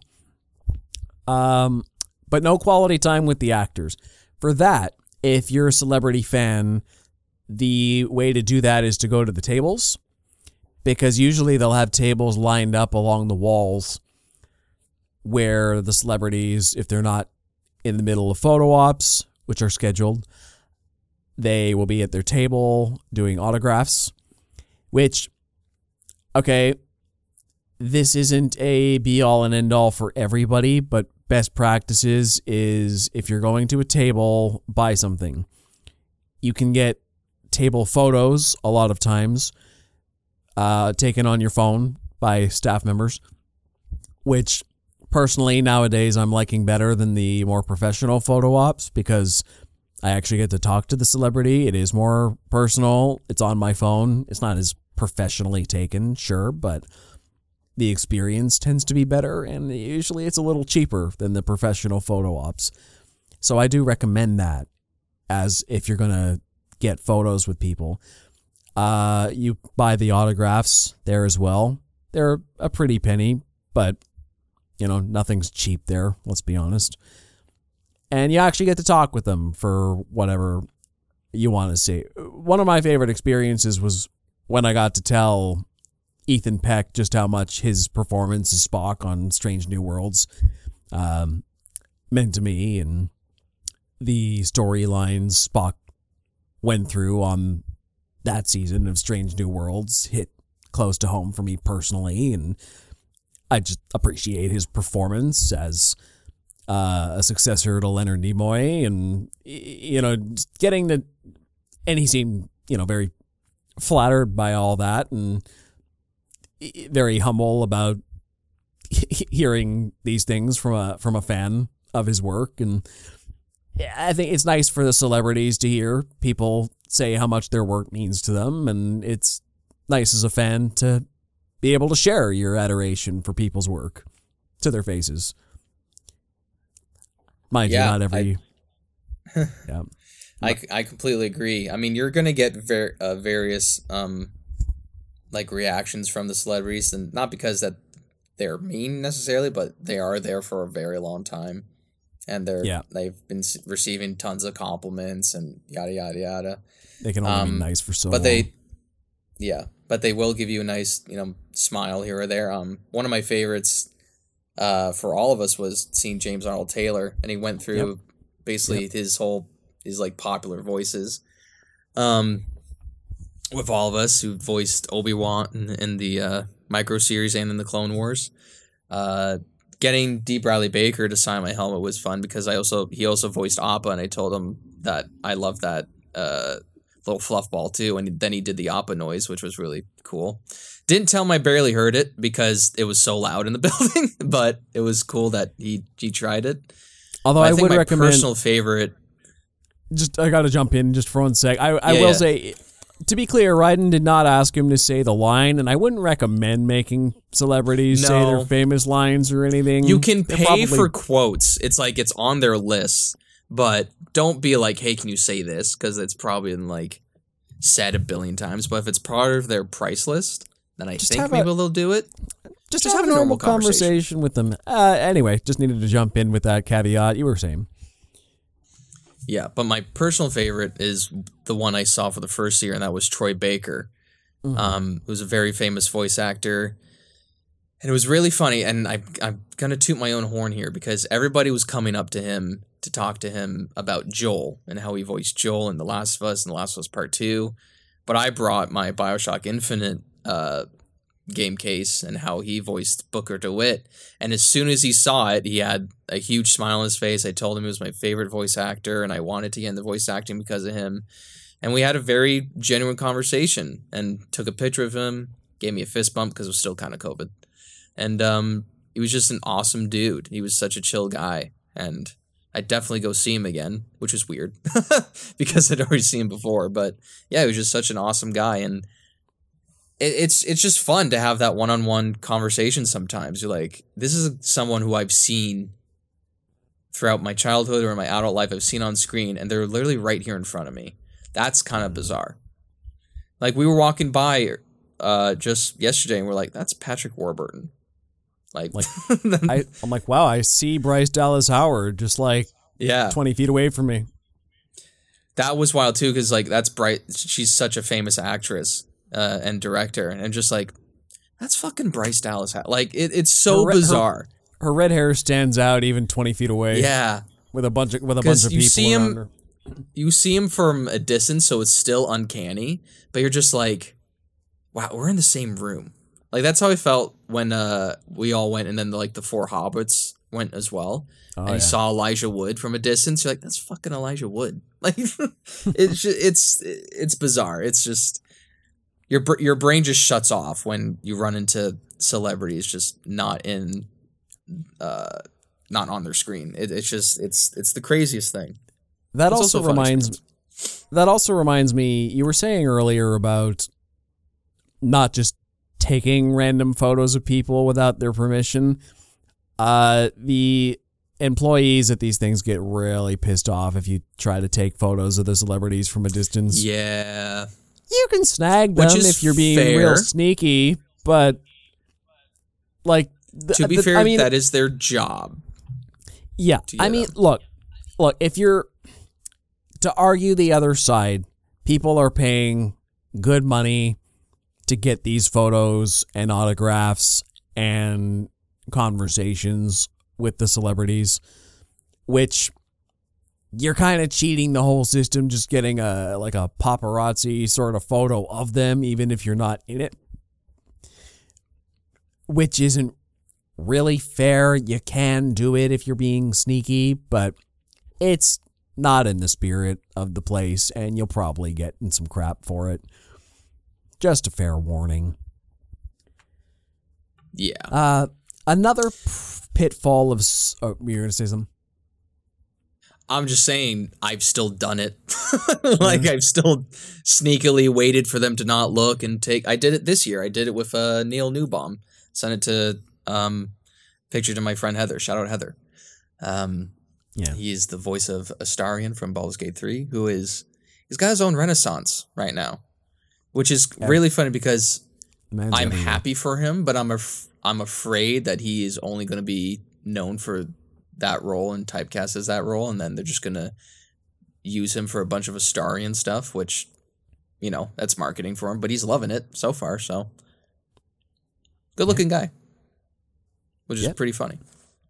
Speaker 1: But no quality time with the actors. For that, if you're a celebrity fan, the way to do that is to go to the tables, because usually they'll have tables lined up along the walls where the celebrities, if they're not in the middle of photo ops, which are scheduled, they will be at their table doing autographs, which, okay, this isn't a be-all and end-all for everybody, but best practices is if you're going to a table, buy something. You can get table photos a lot of times taken on your phone by staff members, which personally nowadays I'm liking better than the more professional photo ops because I actually get to talk to the celebrity. It is more personal. It's on my phone. It's not as professionally taken, sure, but the experience tends to be better, and usually it's a little cheaper than the professional photo ops. So I do recommend that as if you're going to get photos with people. You buy the autographs there as well. They're a pretty penny, but, you know, nothing's cheap there, let's be honest. And you actually get to talk with them for whatever you want to see. One of my favorite experiences was when I got to tell Ethan Peck just how much his performance as Spock on Strange New Worlds meant to me, and the storylines Spock went through on that season of Strange New Worlds hit close to home for me personally, and I just appreciate his performance as a successor to Leonard Nimoy, and, you know, getting to, and he seemed, you know, very flattered by all that, and very humble about hearing these things from a fan of his work. And I think it's nice for the celebrities to hear people say how much their work means to them, and it's nice as a fan to be able to share your adoration for people's work to their faces. Mind you, not every... yeah.
Speaker 2: I completely agree. I mean, you're going to get various like reactions from the celebrities, and not because that they're mean necessarily, but they are there for a very long time, and they've been receiving tons of compliments and yada yada yada.
Speaker 1: They can only be nice for so
Speaker 2: but
Speaker 1: long.
Speaker 2: But they will give you a nice, smile here or there. One of my favorites for all of us was seeing James Arnold Taylor, and he went through basically his like popular voices with all of us who voiced Obi-Wan in the Micro series and in the Clone Wars. Getting D. Bradley Baker to sign my helmet was fun because he also voiced Appa, and I told him that I loved that little fluff ball too, and then he did the Appa noise, which was really cool. Didn't tell him I barely heard it because it was so loud in the building, but it was cool that he tried it.
Speaker 1: Although I would recommend
Speaker 2: my personal favorite.
Speaker 1: Just I got to jump in just for 1 sec. I will say, to be clear, Raiden did not ask him to say the line, and I wouldn't recommend making celebrities say their famous lines or anything.
Speaker 2: You can pay for quotes. It's like it's on their list, but don't be like, hey, can you say this? Because it's probably been like said a billion times. But if it's part of their price list, then I think maybe they'll do it.
Speaker 1: Just have a normal conversation with them. Anyway, just needed to jump in with that caveat. You were saying.
Speaker 2: Yeah, but my personal favorite is the one I saw for the first year, and that was Troy Baker, who's a very famous voice actor. And it was really funny, and I'm going to toot my own horn here because everybody was coming up to him to talk to him about Joel and how he voiced Joel in The Last of Us and The Last of Us Part 2. But I brought my BioShock Infinite game case and how he voiced Booker DeWitt. And as soon as he saw it, he had a huge smile on his face. I told him he was my favorite voice actor, and I wanted to get into voice acting because of him. And we had a very genuine conversation and took a picture of him, gave me a fist bump because it was still kind of COVID. And he was just an awesome dude. He was such a chill guy. And I'd definitely go see him again, which is weird because I'd already seen him before. But yeah, he was just such an awesome guy. And it's just fun to have that one-on-one conversation sometimes. You're like, this is someone who I've seen throughout my childhood or my adult life. I've seen on screen, and they're literally right here in front of me. That's kind of bizarre. Like, we were walking by just yesterday, and we're like, that's Patrick Warburton. Like
Speaker 1: I'm like, wow, I see Bryce Dallas Howard just like 20 feet away from me.
Speaker 2: That was wild, too, because, like, that's Bryce. She's such a famous actress. And director, and just like, that's fucking Bryce Dallas Howard. Like, it's so bizarre.
Speaker 1: Her red hair stands out even 20 feet away.
Speaker 2: Yeah,
Speaker 1: with a bunch of people around her.
Speaker 2: You see him from a distance, so it's still uncanny. But you're just like, wow, we're in the same room. Like, that's how I felt when we all went, and then the four hobbits went as well. And you saw Elijah Wood from a distance. You're like, that's fucking Elijah Wood. Like, it's bizarre. It's just. Your brain just shuts off when you run into celebrities just not on their screen. It's the craziest thing.
Speaker 1: That also reminds me, you were saying earlier about not just taking random photos of people without their permission. The employees at these things get really pissed off if you try to take photos of the celebrities from a distance.
Speaker 2: Yeah.
Speaker 1: You can snag them if you're being real sneaky, but like
Speaker 2: to be fair, that is their job.
Speaker 1: Yeah, I mean, look, if you're to argue the other side, people are paying good money to get these photos and autographs and conversations with the celebrities, which you're kind of cheating the whole system, just getting a paparazzi sort of photo of them, even if you're not in it, which isn't really fair. You can do it if you're being sneaky, but it's not in the spirit of the place, and you'll probably get in some crap for it. Just a fair warning.
Speaker 2: Yeah.
Speaker 1: Another pitfall of... Oh, you're going to say something?
Speaker 2: I'm just saying I've still done it. I've still sneakily waited for them to not look and take... I did it this year. I did it with Neil Newbaum. Sent it to... picture to my friend Heather. Shout out Heather. He's the voice of Astarion from Baldur's Gate 3, he's got his own renaissance right now, which is really funny because I'm happy for him, but I'm I'm afraid that he is only going to be known for that role and typecast as that role, and then they're just going to use him for a bunch of Astarion stuff, which, you know, that's marketing for him, but he's loving it so far, so. Good looking guy, which is pretty funny.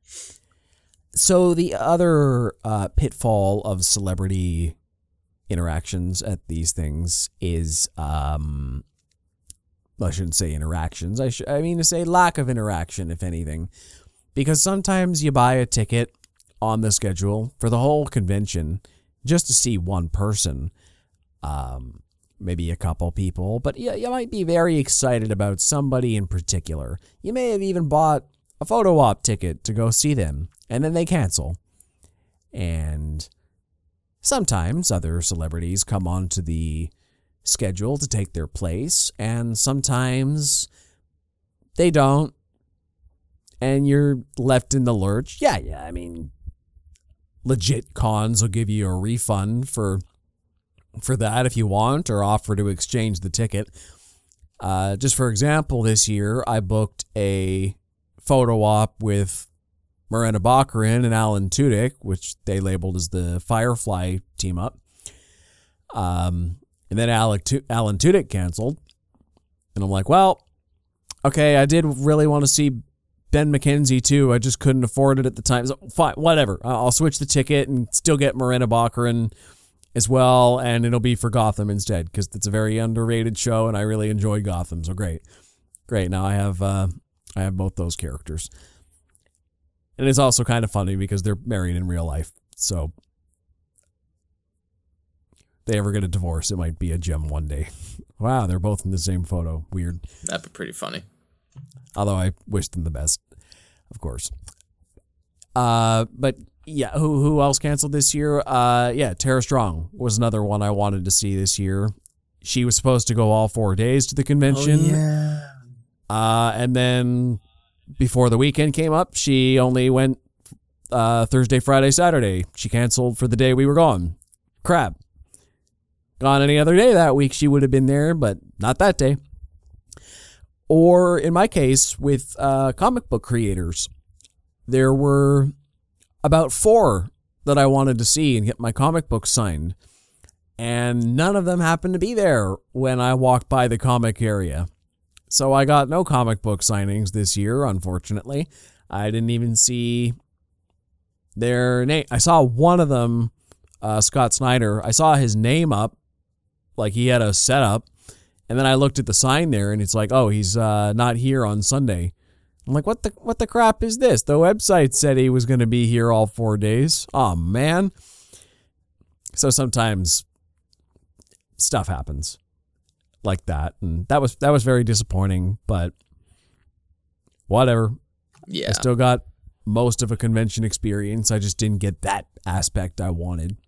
Speaker 1: So the other pitfall of celebrity interactions at these things is, I shouldn't say interactions. I mean to say lack of interaction, if anything, because sometimes you buy a ticket on the schedule for the whole convention just to see one person, maybe a couple people, but you might be very excited about somebody in particular. You may have even bought a photo op ticket to go see them, and then they cancel. And sometimes other celebrities come onto the schedule to take their place, and sometimes they don't, and you're left in the lurch. Yeah, I mean, legit cons will give you a refund for that if you want, or offer to exchange the ticket. Just for example, this year I booked a photo op with Miranda Baccarin and Alan Tudyk, which they labeled as the Firefly team up. And then Alan Tudyk canceled. And I'm like, well, okay, I did really want to see Ben McKenzie too. I just couldn't afford it at the time. So fine, whatever. I'll switch the ticket and still get Miranda Baccarin as well, and it'll be for Gotham instead, because it's a very underrated show, and I really enjoy Gotham. So great. Now I have both those characters. And it's also kind of funny because they're married in real life. So if they ever get a divorce, it might be a gem one day. Wow, they're both in the same photo. Weird.
Speaker 2: That'd be pretty funny.
Speaker 1: Although I wish them the best, of course. But yeah, who else canceled this year? Tara Strong was another one I wanted to see this year. She was supposed to go all 4 days to the convention.
Speaker 2: Oh, yeah.
Speaker 1: And then before the weekend came up, she only went Thursday, Friday, Saturday. She canceled for the day we were gone. Crap. Gone any other day that week, she would have been there, but not that day. Or in my case, with comic book creators, there were about 4 that I wanted to see and get my comic book signed. And none of them happened to be there when I walked by the comic area. So I got no comic book signings this year, unfortunately. I didn't even see their name. I saw one of them, Scott Snyder. I saw his name up, like he had a setup. And then I looked at the sign there, and it's like, oh, he's not here on Sunday. I'm like, what the crap is this? The website said he was going to be here all 4 days. Oh, man. So sometimes stuff happens like that, and that was very disappointing, but whatever.
Speaker 2: Yeah.
Speaker 1: I still got most of a convention experience. I just didn't get that aspect I wanted.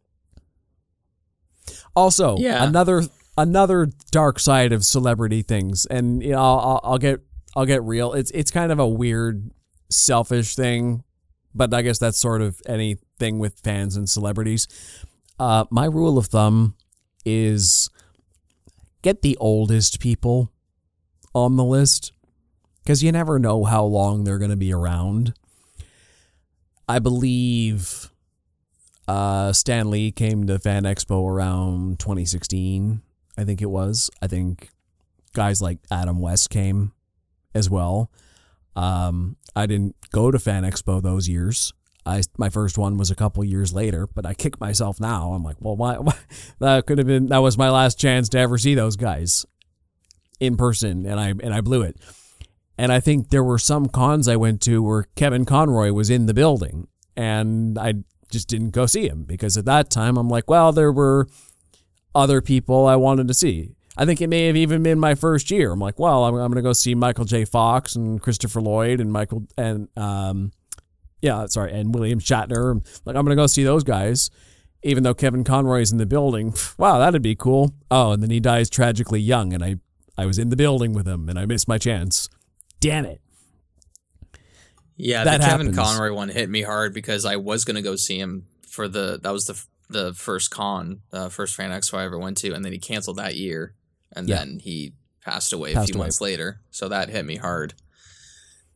Speaker 1: Also, another dark side of celebrity things, and you know, I'll get real. It's kind of a weird, selfish thing, but I guess that's sort of anything with fans and celebrities. My rule of thumb is get the oldest people on the list, because you never know how long they're going to be around. I believe Stan Lee came to Fan Expo around 2016, I think it was. I think guys like Adam West came as well. I didn't go to Fan Expo those years. My first one was a couple years later, but I kick myself now. I'm like, well, why? That was my last chance to ever see those guys in person, and I blew it. And I think there were some cons I went to where Kevin Conroy was in the building, and I just didn't go see him, because at that time I'm like, well, there were other people I wanted to see. I think it may have even been my first year. I'm like, well, I'm going to go see Michael J. Fox and Christopher Lloyd and and William Shatner. Like, I'm going to go see those guys, even though Kevin Conroy's in the building. Wow, that'd be cool. Oh, and then he dies tragically young, and I was in the building with him, and I missed my chance. Damn it.
Speaker 2: Yeah,
Speaker 1: that
Speaker 2: the Kevin
Speaker 1: happens.
Speaker 2: Conroy one hit me hard, because I was going to go see him for that was the first first Fan Expo I ever went to, and then he canceled that year, and then he passed away a few months later. So that hit me hard.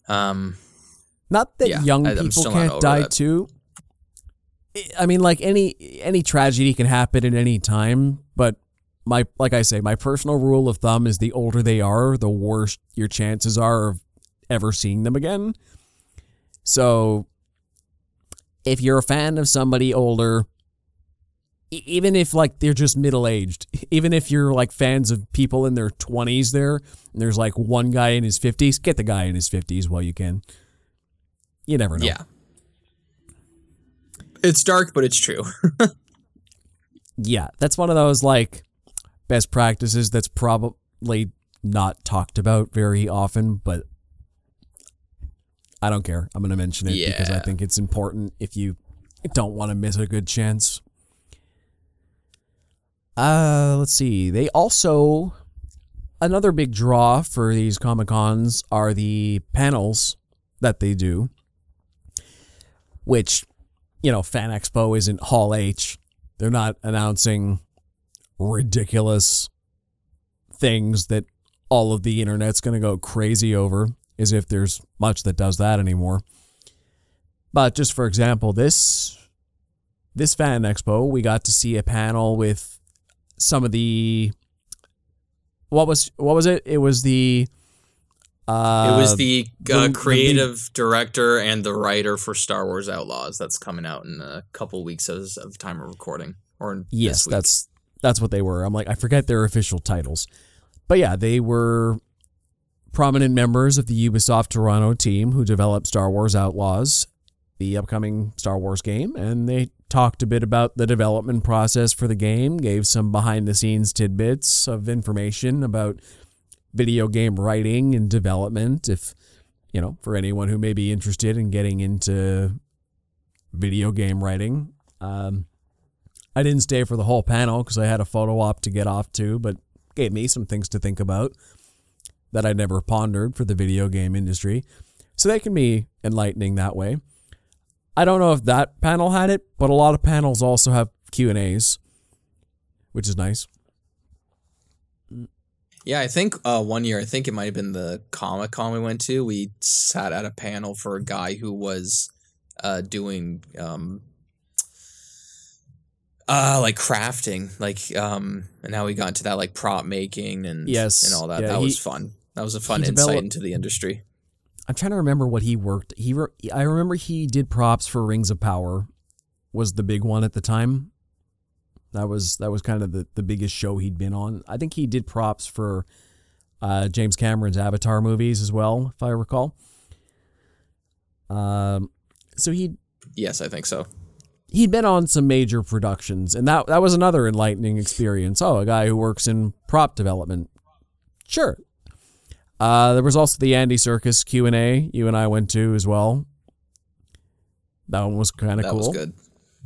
Speaker 1: Not that
Speaker 2: Yeah,
Speaker 1: young
Speaker 2: I'm
Speaker 1: people
Speaker 2: still not
Speaker 1: can't
Speaker 2: over
Speaker 1: die
Speaker 2: that.
Speaker 1: too. I mean, like any tragedy can happen at any time, but like I say, my personal rule of thumb is the older they are, the worse your chances are of ever seeing them again. So if you're a fan of somebody older, even if like they're just middle-aged, even if you're like fans of people in their 20s there, and there's like one guy in his 50s, get the guy in his 50s while you can. You never know.
Speaker 2: Yeah. It's dark, but it's true.
Speaker 1: Yeah, that's one of those like best practices that's probably not talked about very often, but I don't care. I'm going to mention it because I
Speaker 2: Yeah.
Speaker 1: think it's important if you don't want to miss a good chance. Let's see. They also, another big draw for these Comic-Cons are the panels that they do, which, you know, Fan Expo isn't Hall H. They're not announcing ridiculous things that all of the internet's going to go crazy over, as if there's much that does that anymore. But just for example, this Fan Expo, we got to see a panel with some of the what was it? It was the
Speaker 2: It was the
Speaker 1: the
Speaker 2: creative director and the writer for Star Wars Outlaws that's coming out in a couple weeks as of time of recording. Or
Speaker 1: yes,
Speaker 2: this week.
Speaker 1: that's what they were. I'm like, I forget their official titles, but yeah, they were prominent members of the Ubisoft Toronto team who developed Star Wars Outlaws, the upcoming Star Wars game, and they talked a bit about the development process for the game, gave some behind-the-scenes tidbits of information about video game writing and development, if, you know, for anyone who may be interested in getting into video game writing. I didn't stay for the whole panel because I had a photo op to get off to, but gave me some things to think about that I never pondered for the video game industry. So they can be enlightening that way. I don't know if that panel had it, but a lot of panels also have Q&As, which is nice.
Speaker 2: Yeah, I think one year, I think it might have been the Comic-Con we went to, we sat at a panel for a guy who was doing like crafting, like and how we got into that like prop making and
Speaker 1: Yes,
Speaker 2: and all that.
Speaker 1: yeah,
Speaker 2: That was fun. That was a fun insight into the industry.
Speaker 1: I'm trying to remember what he worked. I remember he did props for Rings of Power, was the big one at the time. That was kind of the biggest show he'd been on. I think he did props for James Cameron's Avatar movies as well, if I recall. So
Speaker 2: Yes, I think so.
Speaker 1: he'd been on some major productions, and that was another enlightening experience. Oh, a guy who works in prop development. Sure. There was also the Andy Serkis Q&A you and I went to as well. That one was kind of cool.
Speaker 2: That was good.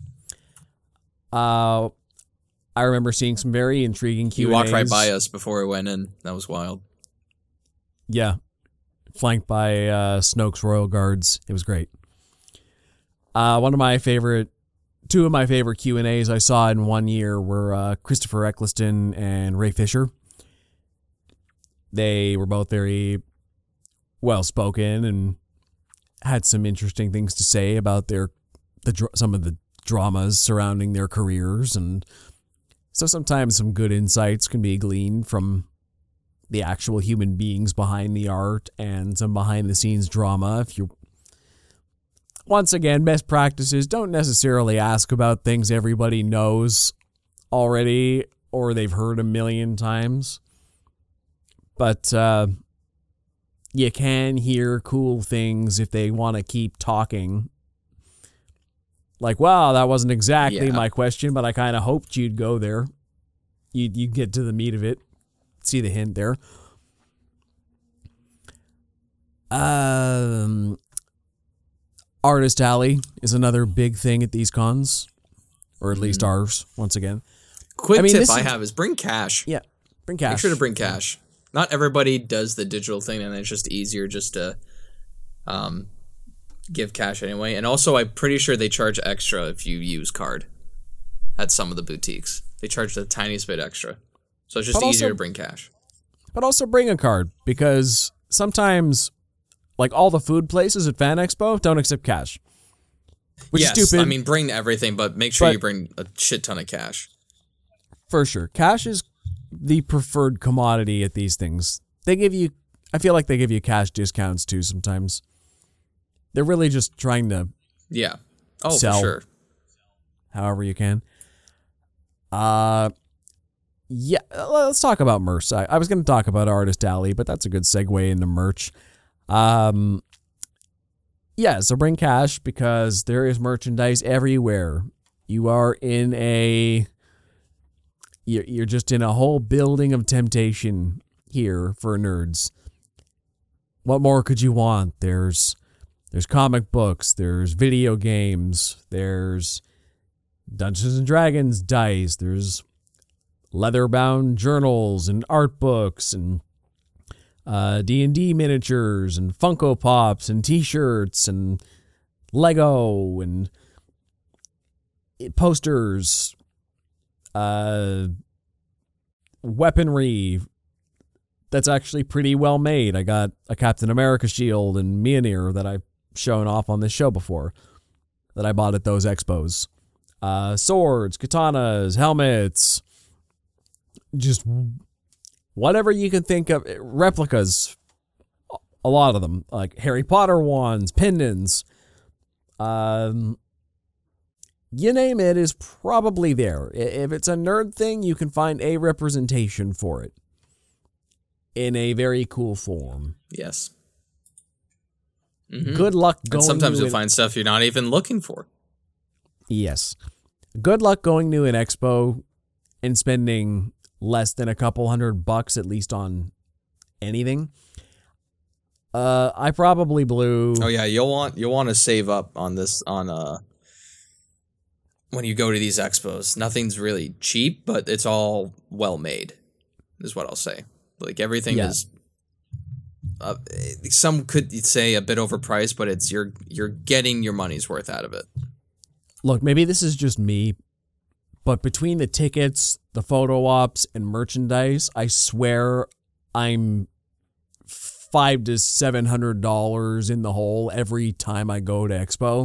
Speaker 1: I remember seeing some very intriguing Q&As.
Speaker 2: You walked right by us before we went in. That was wild.
Speaker 1: Yeah. Flanked by Snoke's Royal Guards. It was great. Two of my favorite Q&As I saw in one year were Christopher Eccleston and Ray Fisher. They were both very well-spoken and had some interesting things to say about some of the dramas surrounding their careers, and so sometimes some good insights can be gleaned from the actual human beings behind the art and some behind-the-scenes drama. Once again, best practices, don't necessarily ask about things everybody knows already or they've heard a million times. But you can hear cool things if they want to keep talking. Like, wow, that wasn't exactly my question, but I kind of hoped you'd go there. You get to the meat of it. See the hint there. Artist Alley is another big thing at these cons, or at least ours, once again.
Speaker 2: Quick tip I have is bring cash.
Speaker 1: Yeah, bring cash.
Speaker 2: Make sure to bring cash. Not everybody does the digital thing, and it's just easier just to give cash anyway. And also, I'm pretty sure they charge extra if you use card at some of the boutiques. They charge the tiniest bit extra. So it's just easier to bring cash.
Speaker 1: But also bring a card, because sometimes, like all the food places at Fan Expo don't accept cash. Which is stupid.
Speaker 2: I mean, bring everything, but make sure
Speaker 1: But-
Speaker 2: you bring a shit ton of cash.
Speaker 1: For sure. Cash is the preferred commodity at these things. I feel like they give you cash discounts too sometimes. They're really just trying to
Speaker 2: Yeah. Oh,
Speaker 1: sell
Speaker 2: for sure.
Speaker 1: however you can. Yeah, let's talk about merch. I was going to talk about Artist Alley, but that's a good segue into merch. Yeah, so bring cash because there is merchandise everywhere. You are you're just in a whole building of temptation here for nerds. What more could you want? There's comic books, there's video games, there's Dungeons and Dragons dice, there's leather-bound journals and art books and D&D miniatures and Funko Pops and t-shirts and Lego and posters, weaponry that's actually pretty well made. I got a Captain America shield and Mjolnir that I've shown off on this show before that I bought at those expos. Swords, katanas, helmets, just whatever you can think of. Replicas, a lot of them, like Harry Potter wands, pendants. You name it is probably there. If it's a nerd thing, you can find a representation for it in a very cool form.
Speaker 2: Yes. Mm-hmm.
Speaker 1: Good luck going.
Speaker 2: And sometimes you'll find stuff you're not even looking for.
Speaker 1: Yes. Good luck going to an expo and spending less than a couple $100 at least on anything. I probably blew.
Speaker 2: Oh yeah, you'll want to save up on this when you go to these expos. Nothing's really cheap, but it's all well made, is what I'll say. Like everything is. Some could say a bit overpriced, but it's you're getting your money's worth out of it.
Speaker 1: Look, maybe this is just me, but between the tickets, the photo ops, and merchandise, I swear I'm $500 to $700 in the hole every time I go to Expo.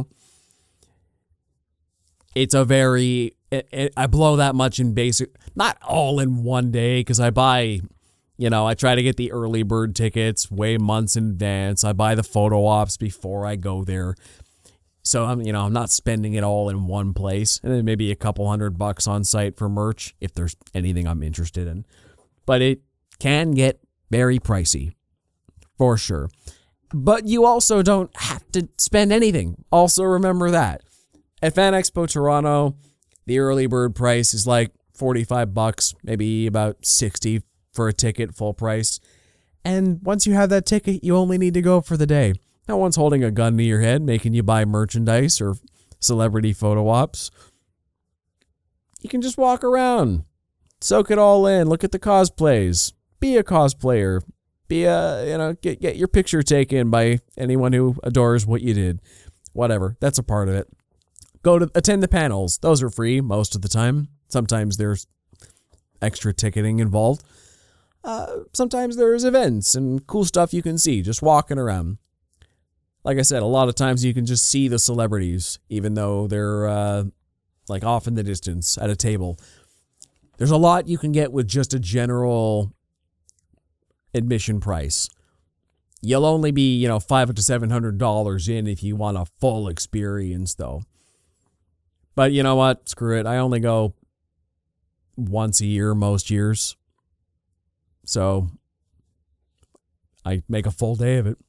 Speaker 1: It's a very... I blow that much in basic... Not all in one day, because I buy... I try to get the early bird tickets way months in advance. I buy the photo ops before I go there. So I'm not spending it all in one place, and then maybe a couple $100 on site for merch if there's anything I'm interested in. But it can get very pricey, for sure. But you also don't have to spend anything. Also remember that at Fan Expo Toronto, the early bird price is like $45, maybe about $60 for a ticket full price. And once you have that ticket, you only need to go for the day. No one's holding a gun to your head, making you buy merchandise or celebrity photo ops. You can just walk around, soak it all in, look at the cosplays, be a cosplayer, get your picture taken by anyone who adores what you did. Whatever, that's a part of it. Go to attend the panels. Those are free most of the time. Sometimes there's extra ticketing involved. Sometimes there's events and cool stuff you can see just walking around. Like I said, a lot of times you can just see the celebrities, even though they're off in the distance at a table. There's a lot you can get with just a general admission price. You'll only be, $500 to $700 in if you want a full experience, though. But you know what? Screw it. I only go once a year most years. So I make a full day of it.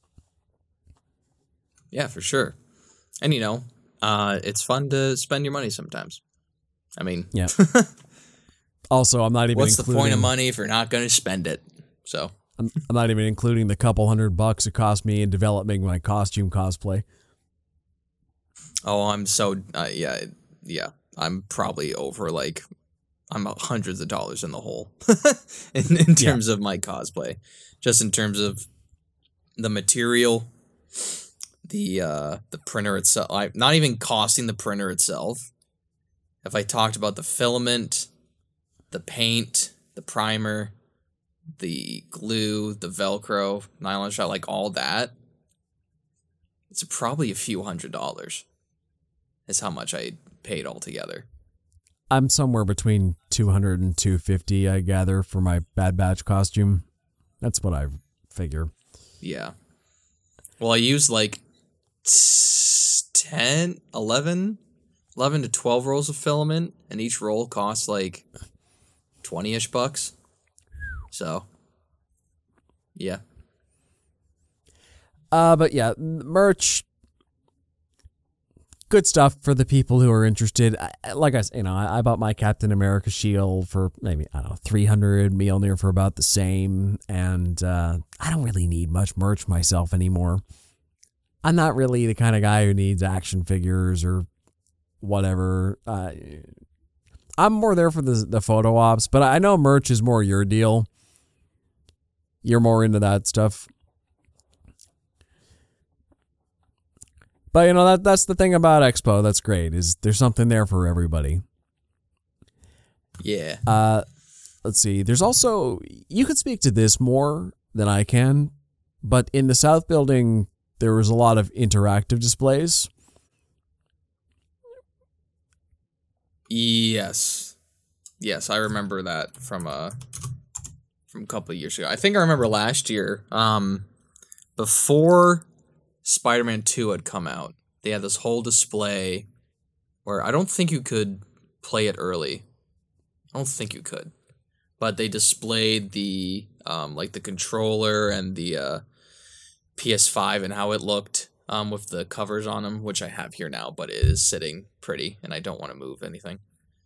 Speaker 2: Yeah, for sure. And it's fun to spend your money sometimes. I mean,
Speaker 1: yeah. Also, I'm not even
Speaker 2: what's the point of money if you're not going to spend it? So
Speaker 1: I'm not even including the couple $100 it cost me in developing my costume cosplay.
Speaker 2: Oh, I'm so yeah. I'm probably over I'm hundreds of dollars in the hole in terms of my cosplay, just in terms of the material. The printer itself, not even costing the printer itself. If I talked about the filament, the paint, the primer, the glue, the Velcro, nylon shot, all that, it's probably a few $100s. Is how much I paid altogether.
Speaker 1: I'm somewhere between 200 and 250, I gather, for my Bad Batch costume. That's what I figure.
Speaker 2: Yeah. Well, I used like 11 to 12 rolls of filament, and each roll costs like 20-ish bucks. So, yeah.
Speaker 1: But yeah, merch, good stuff for the people who are interested. I bought my Captain America shield for maybe, I don't know, 300, Mjolnir for about the same, and I don't really need much merch myself anymore. I'm not really the kind of guy who needs action figures or whatever. I'm more there for the photo ops, but I know merch is more your deal. You're more into that stuff. But, you know, that's the thing about Expo that's great, is there's something there for everybody.
Speaker 2: Yeah.
Speaker 1: Let's see. There's also, you could speak to this more than I can, but in the South Building, there was a lot of interactive displays.
Speaker 2: Yes, I remember that from a couple of years ago. I think I remember last year, before Spider-Man 2 had come out, they had this whole display where I don't think you could play it early. I don't think you could, but they displayed the like the controller and the PS5 and how it looked with the covers on them, which I have here now, but it is sitting pretty, and I don't want to move anything.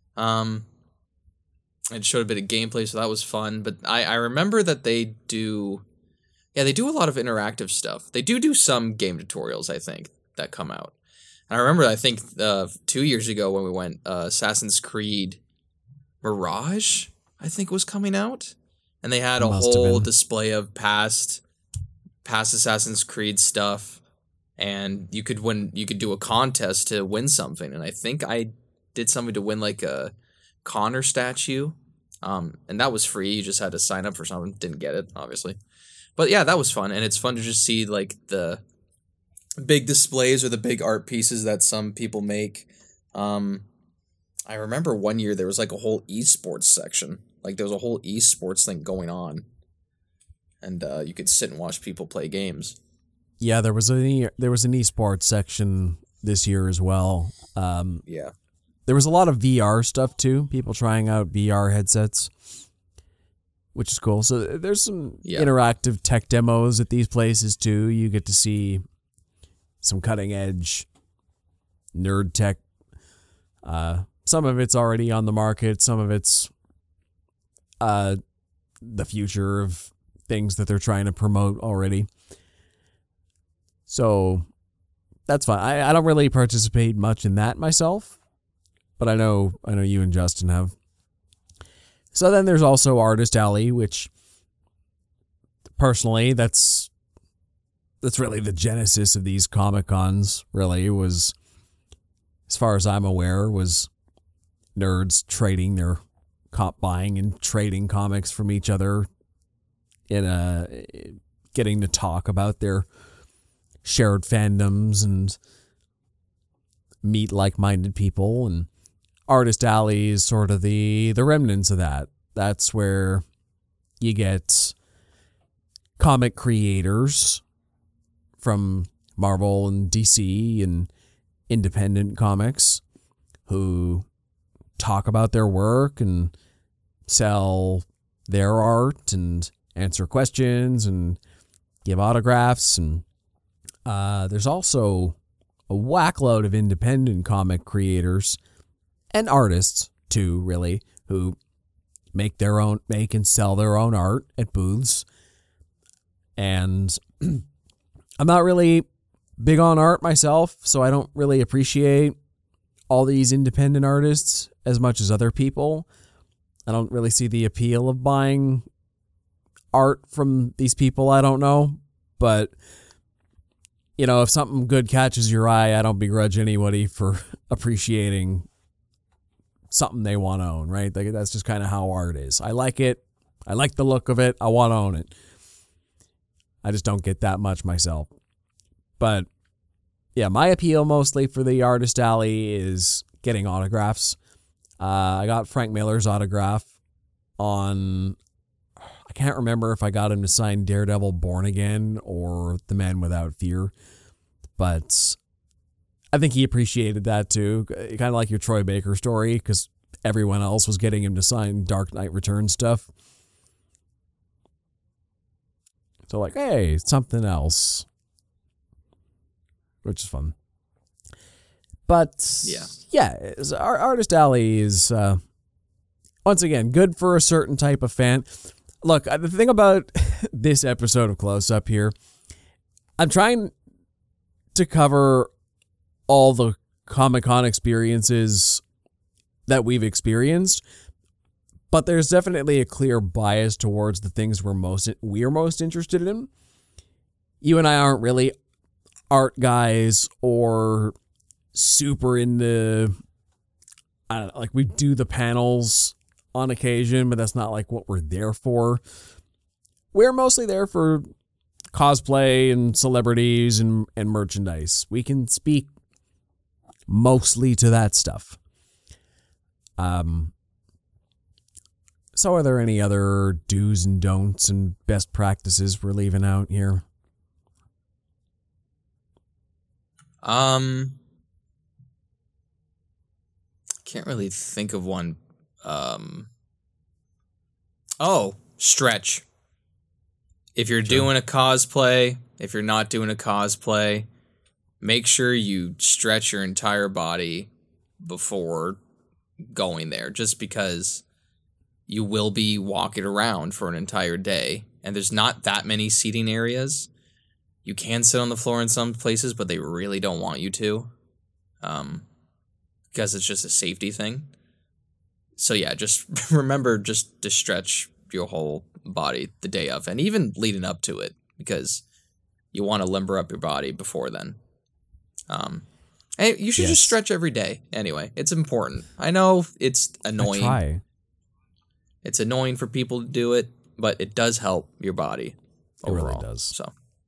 Speaker 2: It showed a bit of gameplay, so that was fun. But I remember that they do a lot of interactive stuff. They do some game tutorials, I think, that come out. And I remember, I think 2 years ago when we went, Assassin's Creed Mirage, I think, was coming out, and they had a whole display of past Assassin's Creed stuff. And you could do a contest to win something, and I think I did something to win like a Connor statue, and that was free. You just had to sign up for something. Didn't get it, obviously, but yeah, that was fun, and it's fun to just see like the big displays or the big art pieces that some people make. I remember one year there was like a whole esports section, like there was a whole esports thing going on, and you could sit and watch people play games.
Speaker 1: Yeah, there was an esports section this year as well.
Speaker 2: Yeah.
Speaker 1: There was a lot of VR stuff too, people trying out VR headsets, which is cool. So there's some interactive tech demos at these places too. You get to see some cutting edge nerd tech. Some of it's already on the market. Some of it's the future of things that they're trying to promote already. So that's fine. I don't really participate much in that myself, but I know you and Justin have. So then there's also Artist Alley, which personally that's really the genesis of these Comic-Cons, really, was, as far as I'm aware, was nerds trading their buying and trading comics from each other in getting to talk about their shared fandoms and meet like-minded people. And Artist Alley is sort of the remnants of that. That's where you get comic creators from Marvel and DC and independent comics who talk about their work and sell their art and answer questions and give autographs. And there's also a whackload of independent comic creators and artists too, really, who make and sell their own art at booths. And I'm not really big on art myself, so I don't really appreciate all these independent artists as much as other people. I don't really see the appeal of buying art from these people I don't know, but you know, if something good catches your eye, I don't begrudge anybody for appreciating something they want to own, right? Like, that's just kind of how art is. I like it. I like the look of it. I want to own it. I just don't get that much myself. But yeah, my appeal mostly for the artist alley is getting autographs. I got Frank Miller's autograph on, I can't remember if I got him to sign Daredevil Born Again or The Man Without Fear, but I think he appreciated that too. Kind of like your Troy Baker story, because everyone else was getting him to sign Dark Knight Returns stuff. So like, hey, something else. Which is fun. But yeah, our Artist Alley is, once again, good for a certain type of fan. Look, the thing about this episode of Close Up here, I'm trying to cover all the Comic-Con experiences that we've experienced, but there's definitely a clear bias towards the things we're most interested in. You and I aren't really art guys or super into, I don't know, like we do the panels on occasion, but that's not like what we're there for. We're mostly there for cosplay and celebrities and merchandise. We can speak mostly to that stuff. So are there any other do's and don'ts and best practices we're leaving out here?
Speaker 2: Can't really think of one. Stretch. If you're doing a cosplay, if you're not doing a cosplay, make sure you stretch your entire body before going there, just because you will be walking around for an entire day, and there's not that many seating areas. You can sit on the floor in some places, but they really don't want you to, because it's just a safety thing. So yeah, just remember just to stretch your whole body the day of, and even leading up to it, because you want to limber up your body before then. Hey, you should just stretch every day. Anyway, it's important. I know it's annoying.
Speaker 1: I try.
Speaker 2: It's annoying for people to do it, but it does help your body overall.
Speaker 1: It really does.
Speaker 2: So,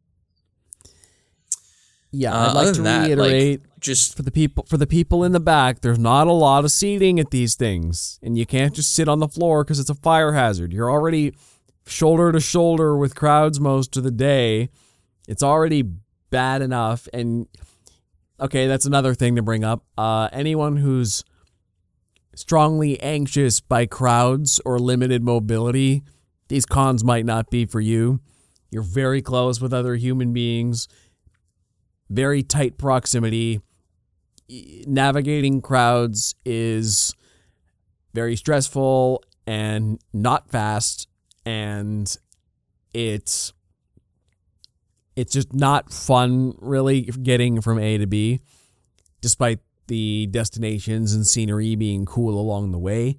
Speaker 1: yeah, I'd like to reiterate,
Speaker 2: just
Speaker 1: for the people in the back, there's not a lot of seating at these things, and you can't just sit on the floor because it's a fire hazard. You're already shoulder to shoulder with crowds most of the day. It's already bad enough, and okay, that's another thing to bring up. Anyone who's strongly anxious by crowds or limited mobility, these cons might not be for you. You're very close with other human beings, very tight proximity. Navigating crowds is very stressful and not fast, and it's just not fun really getting from A to B, despite the destinations and scenery being cool along the way.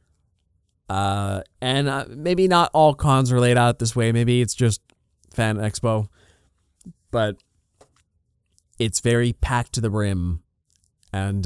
Speaker 1: And maybe not all cons are laid out this way. Maybe it's just Fan Expo. But it's very packed to the brim. And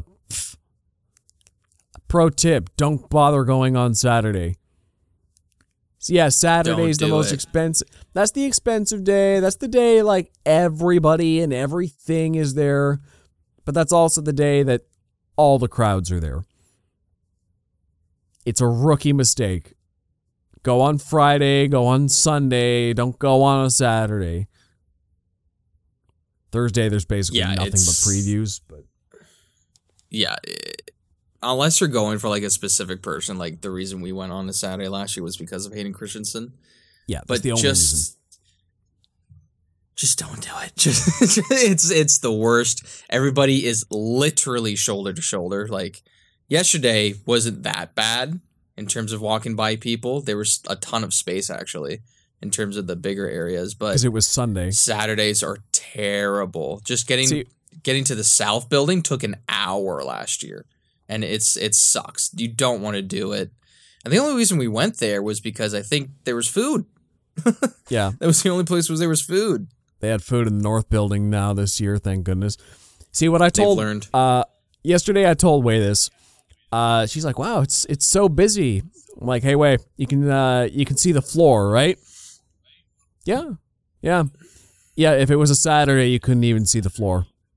Speaker 1: pro tip, don't bother going on Saturday. So yeah, Saturday's the most expensive. That's the expensive day. That's the day like everybody and everything is there. But that's also the day that all the crowds are there. It's a rookie mistake. Go on Friday, go on Sunday, don't go on a Saturday. Thursday, there's basically nothing but previews. But
Speaker 2: yeah, unless you're going for like a specific person, like the reason we went on a Saturday last year was because of Hayden Christensen.
Speaker 1: Yeah, that's the only reason.
Speaker 2: Just don't do it. It's the worst. Everybody is literally shoulder to shoulder. Like yesterday wasn't that bad in terms of walking by people. There was a ton of space actually in terms of the bigger areas, but
Speaker 1: because it was Sunday,
Speaker 2: Saturdays are terrible. Just getting to the South building took an hour last year, and it sucks. You don't want to do it. And the only reason we went there was because I think there was food.
Speaker 1: Yeah,
Speaker 2: that was the only place where there was food.
Speaker 1: They had food in the North building now this year, thank goodness. See what I told yesterday. I told Wei this. She's like, "Wow, it's so busy." I'm like, "Hey, Wei, you can see the floor, right?" Yeah. If it was a Saturday, you couldn't even see the floor.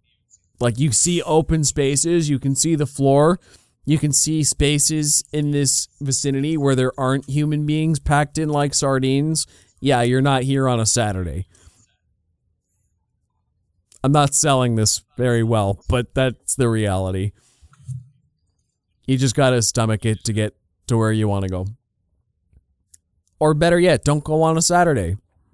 Speaker 1: Like, you see open spaces, you can see the floor, you can see spaces in this vicinity where there aren't human beings packed in like sardines. Yeah, you're not here on a Saturday. I'm not selling this very well, but that's the reality. You just gotta stomach it to get to where you want to go. Or better yet, don't go on a Saturday.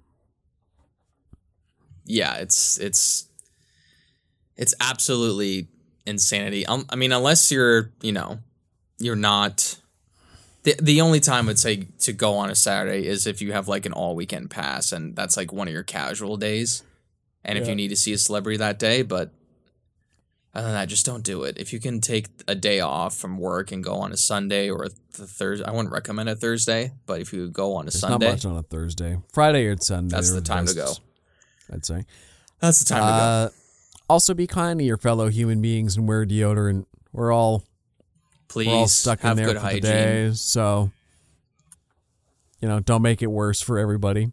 Speaker 2: Yeah, it's absolutely insanity. I mean, unless you're not. The only time I'd say to go on a Saturday is if you have like an all weekend pass, and that's like one of your casual days. And if you need to see a celebrity that day, but other than that, just don't do it. If you can take a day off from work and go on a Sunday or the Thursday, I wouldn't recommend a Thursday, but if you go on a Sunday,
Speaker 1: not much on a Thursday, Friday or Sunday,
Speaker 2: that's the time to go.
Speaker 1: I'd say
Speaker 2: that's the time to go.
Speaker 1: Also, be kind to your fellow human beings and wear deodorant. We're all stuck in there for hygiene. The day, so don't make it worse for everybody.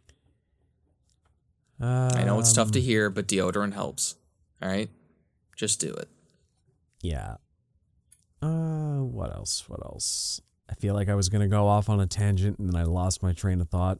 Speaker 2: I know it's tough to hear, but deodorant helps. All right, just do it.
Speaker 1: Yeah. What else? I feel like I was gonna go off on a tangent and then I lost my train of thought.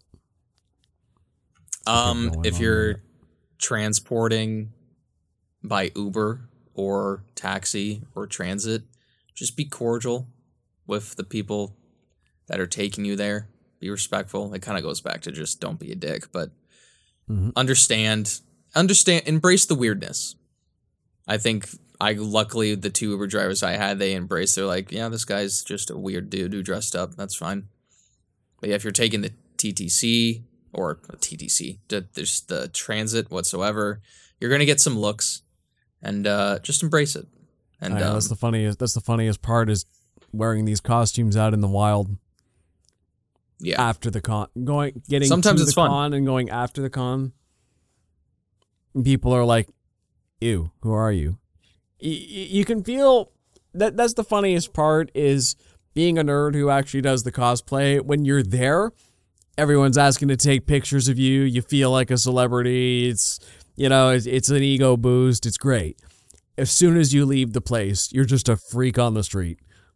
Speaker 2: If you're transporting by Uber or taxi or transit, just be cordial with the people that are taking you there. Be respectful. It kind of goes back to just don't be a dick, but understand, embrace the weirdness. I think luckily the two Uber drivers I had, they embraced. They're like, yeah, this guy's just a weird dude who dressed up. That's fine. But yeah, if you're taking the TTC or TTC, there's the transit whatsoever, you're gonna get some looks, and just embrace it. And
Speaker 1: that's the funniest part is wearing these costumes out in the wild. Yeah. After the con, getting sometimes to it's the fun. Con and going after the con. And people are like, "Ew, who are you?" You can feel that. That's the funniest part is being a nerd who actually does the cosplay. When you're there, everyone's asking to take pictures of you. You feel like a celebrity. It's an ego boost. It's great. As soon as you leave the place, you're just a freak on the street.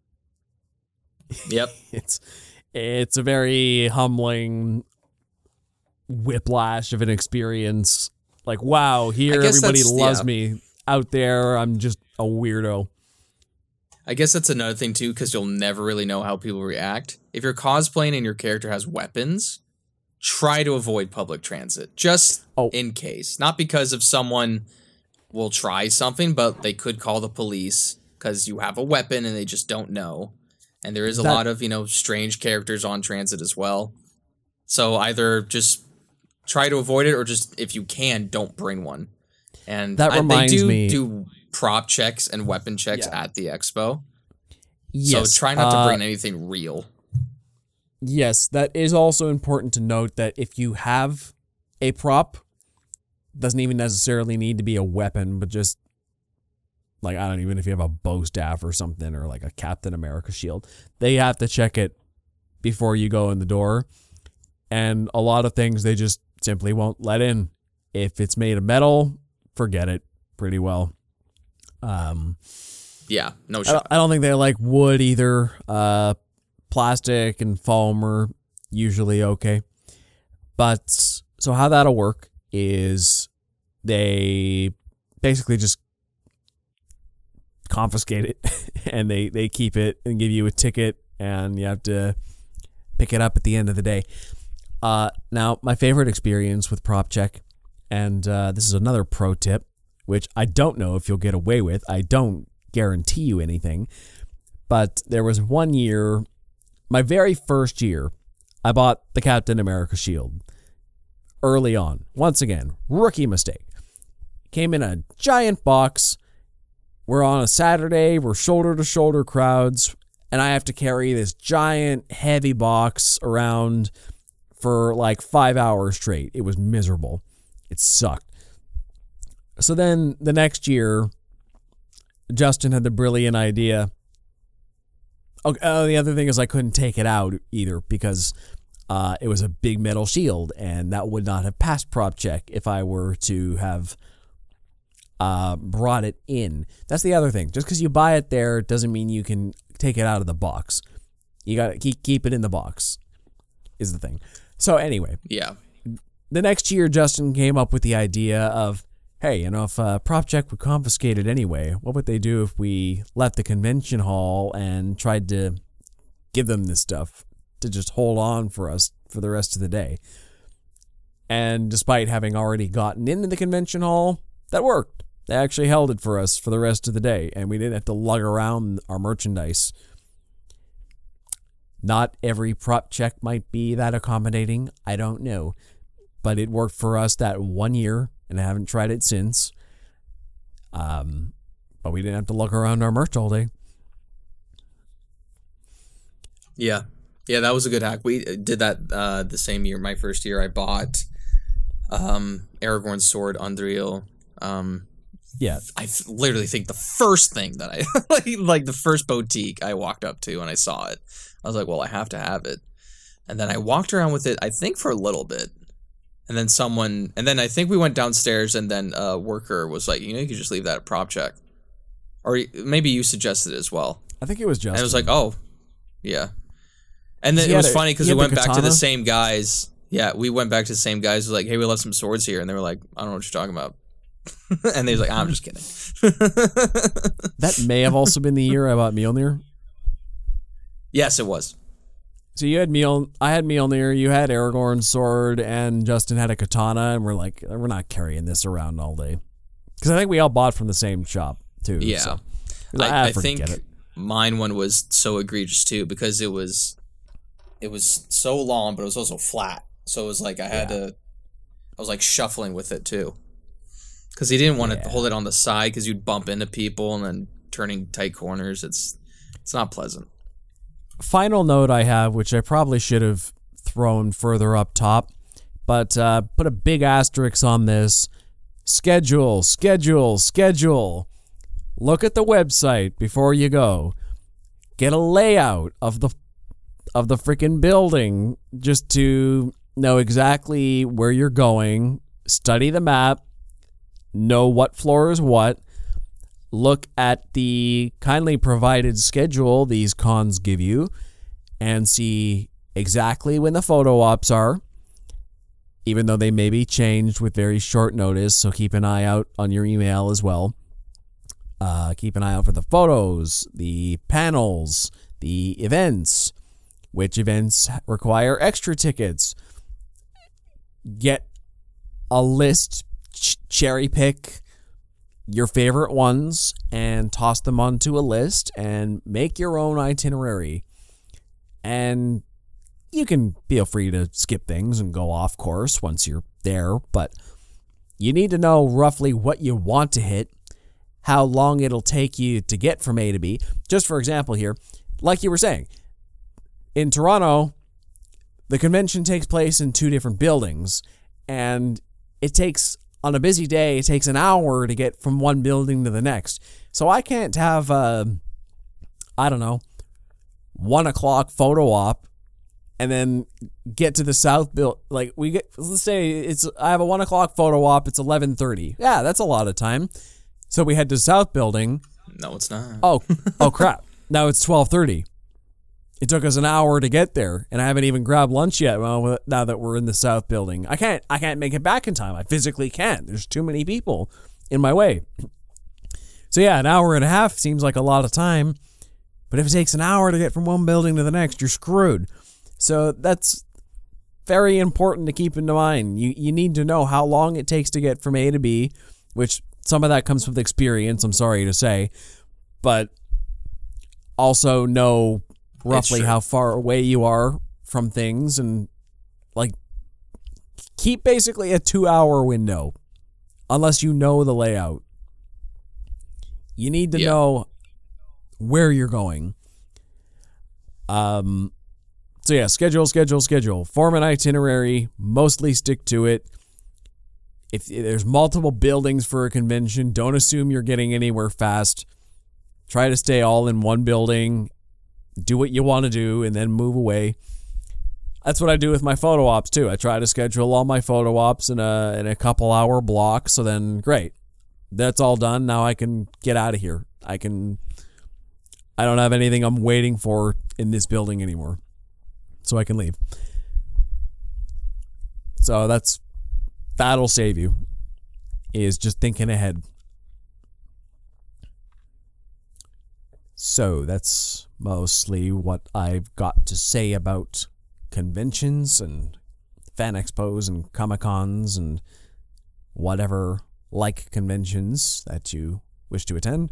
Speaker 2: Yep.
Speaker 1: It's a very humbling whiplash of an experience. Like, wow, here everybody loves me. Out there, I'm just a weirdo.
Speaker 2: I guess that's another thing, too, because you'll never really know how people react. If you're cosplaying and your character has weapons, try to avoid public transit. Just in case. Not because of someone will try something, but they could call the police because you have a weapon and they just don't know. And there is a lot of, strange characters on transit as well. So either just try to avoid it or just, if you can, don't bring one. And
Speaker 1: that reminds
Speaker 2: me. They do prop checks and weapon checks at the expo.
Speaker 1: Yes.
Speaker 2: So try not to bring anything real.
Speaker 1: Yes, that is also important to note that if you have a prop, doesn't even necessarily need to be a weapon, but just like, I don't even if you have a bow staff or something or like a Captain America shield, they have to check it before you go in the door. And a lot of things they just simply won't let in. If it's made of metal, forget it pretty well.
Speaker 2: Yeah, no shot.
Speaker 1: I don't think they like wood either. Plastic and foam are usually okay. But so how that'll work is they basically just confiscate it and they keep it and give you a ticket and you have to pick it up at the end of the day. Now, my favorite experience with prop check, and this is another pro tip, which I don't know if you'll get away with. I don't guarantee you anything. But there was one year, my very first year, I bought the Captain America shield early on. Once again, rookie mistake. Came in a giant box. We're on a Saturday. We're shoulder-to-shoulder crowds. And I have to carry this giant, heavy box around for like 5 hours straight. It was miserable. It sucked. So then the next year, Justin had the brilliant idea. The other thing is I couldn't take it out either because it was a big metal shield and that would not have passed prop check if I were to have brought it in. That's the other thing. Just because you buy it there doesn't mean you can take it out of the box. You got to keep it in the box is the thing. So anyway.
Speaker 2: Yeah.
Speaker 1: The next year, Justin came up with the idea of, hey, if PropCheck would confiscate it anyway, what would they do if we left the convention hall and tried to give them this stuff to just hold on for us for the rest of the day? And despite having already gotten into the convention hall, that worked. They actually held it for us for the rest of the day, and we didn't have to lug around our merchandise. Not every PropCheck might be that accommodating. I don't know. But it worked for us that 1 year, and I haven't tried it since. But we didn't have to lug around our merch all day.
Speaker 2: Yeah. Yeah, that was a good hack. We did that the same year, my first year. I bought Aragorn's sword, Undreal.
Speaker 1: Yeah.
Speaker 2: I literally think the first thing that I, like the first boutique I walked up to when I saw it, I was like, well, I have to have it. And then I walked around with it, I think for a little bit. And then I think we went downstairs, and then a worker was like, you could just leave that at PropCheck. Or maybe you suggested it as well.
Speaker 1: I think it was Justin.
Speaker 2: And I was like, oh, yeah. And then it was funny because we went back to the same guys. Yeah, we went back to the same guys. Who was like, hey, we left some swords here. And they were like, I don't know what you're talking about. And they was like, I'm just kidding.
Speaker 1: That may have also been the year I bought Mjolnir.
Speaker 2: Yes, it was.
Speaker 1: So I had Mjolnir, you had Aragorn's sword, and Justin had a katana, and we're like, we're not carrying this around all day. Because I think we all bought from the same shop, too.
Speaker 2: Yeah.
Speaker 1: So.
Speaker 2: I think mine one was so egregious, too, because it was so long, but it was also flat. So it was like I was like shuffling with it, too. Because he didn't want to hold it on the side, because you'd bump into people, and then turning tight corners, it's not pleasant.
Speaker 1: Final note I have, which I probably should have thrown further up top, but put a big asterisk on this. Schedule. Look at the website before you go. Get a layout of the freaking building just to know exactly where you're going. Study the map. Know what floor is what. Look at the kindly provided schedule these cons give you and see exactly when the photo ops are, even though they may be changed with very short notice, so keep an eye out on your email as well. Keep an eye out for the photos, the panels, the events, which events require extra tickets. Get a list, cherry pick your favorite ones and toss them onto a list and make your own itinerary. And you can feel free to skip things and go off course once you're there, but you need to know roughly what you want to hit, how long it'll take you to get from A to B. Just for example here, like you were saying, in Toronto, the convention takes place in 2 different buildings, and it takes, on a busy day, it takes an hour to get from one building to the next. So I can't have, 1 o'clock photo op and then get to the south build. Like let's say I have a 1 o'clock photo op. It's 11:30. Yeah, that's a lot of time. So we head to south building.
Speaker 2: No, it's not.
Speaker 1: Oh crap. Now it's 12:30. It took us an hour to get there, and I haven't even grabbed lunch yet. Well, now that we're in the south building, I can't make it back in time. I physically can't. There's too many people in my way. So yeah, an hour and a half seems like a lot of time, but if it takes an hour to get from one building to the next, you're screwed. So that's very important to keep in mind. You need to know how long it takes to get from A to B, which some of that comes with experience, I'm sorry to say, but also know roughly how far away you are from things, and like keep basically a 2-hour window unless you know the layout. You need to know where you're going. So yeah, schedule. Form an itinerary, mostly stick to it. If there's multiple buildings for a convention, don't assume you're getting anywhere fast. Try to stay all in one building. Do what you want to do and then move away. That's what I do with my photo ops too. I try to schedule all my photo ops in a couple hour block. So then great. that's all done. Now I can get out of here. I don't have anything I'm waiting for in this building anymore. So I can leave. So that'll save you, is just thinking ahead. So that's mostly what I've got to say about conventions and fan expos and Comic-Cons and whatever like conventions that you wish to attend.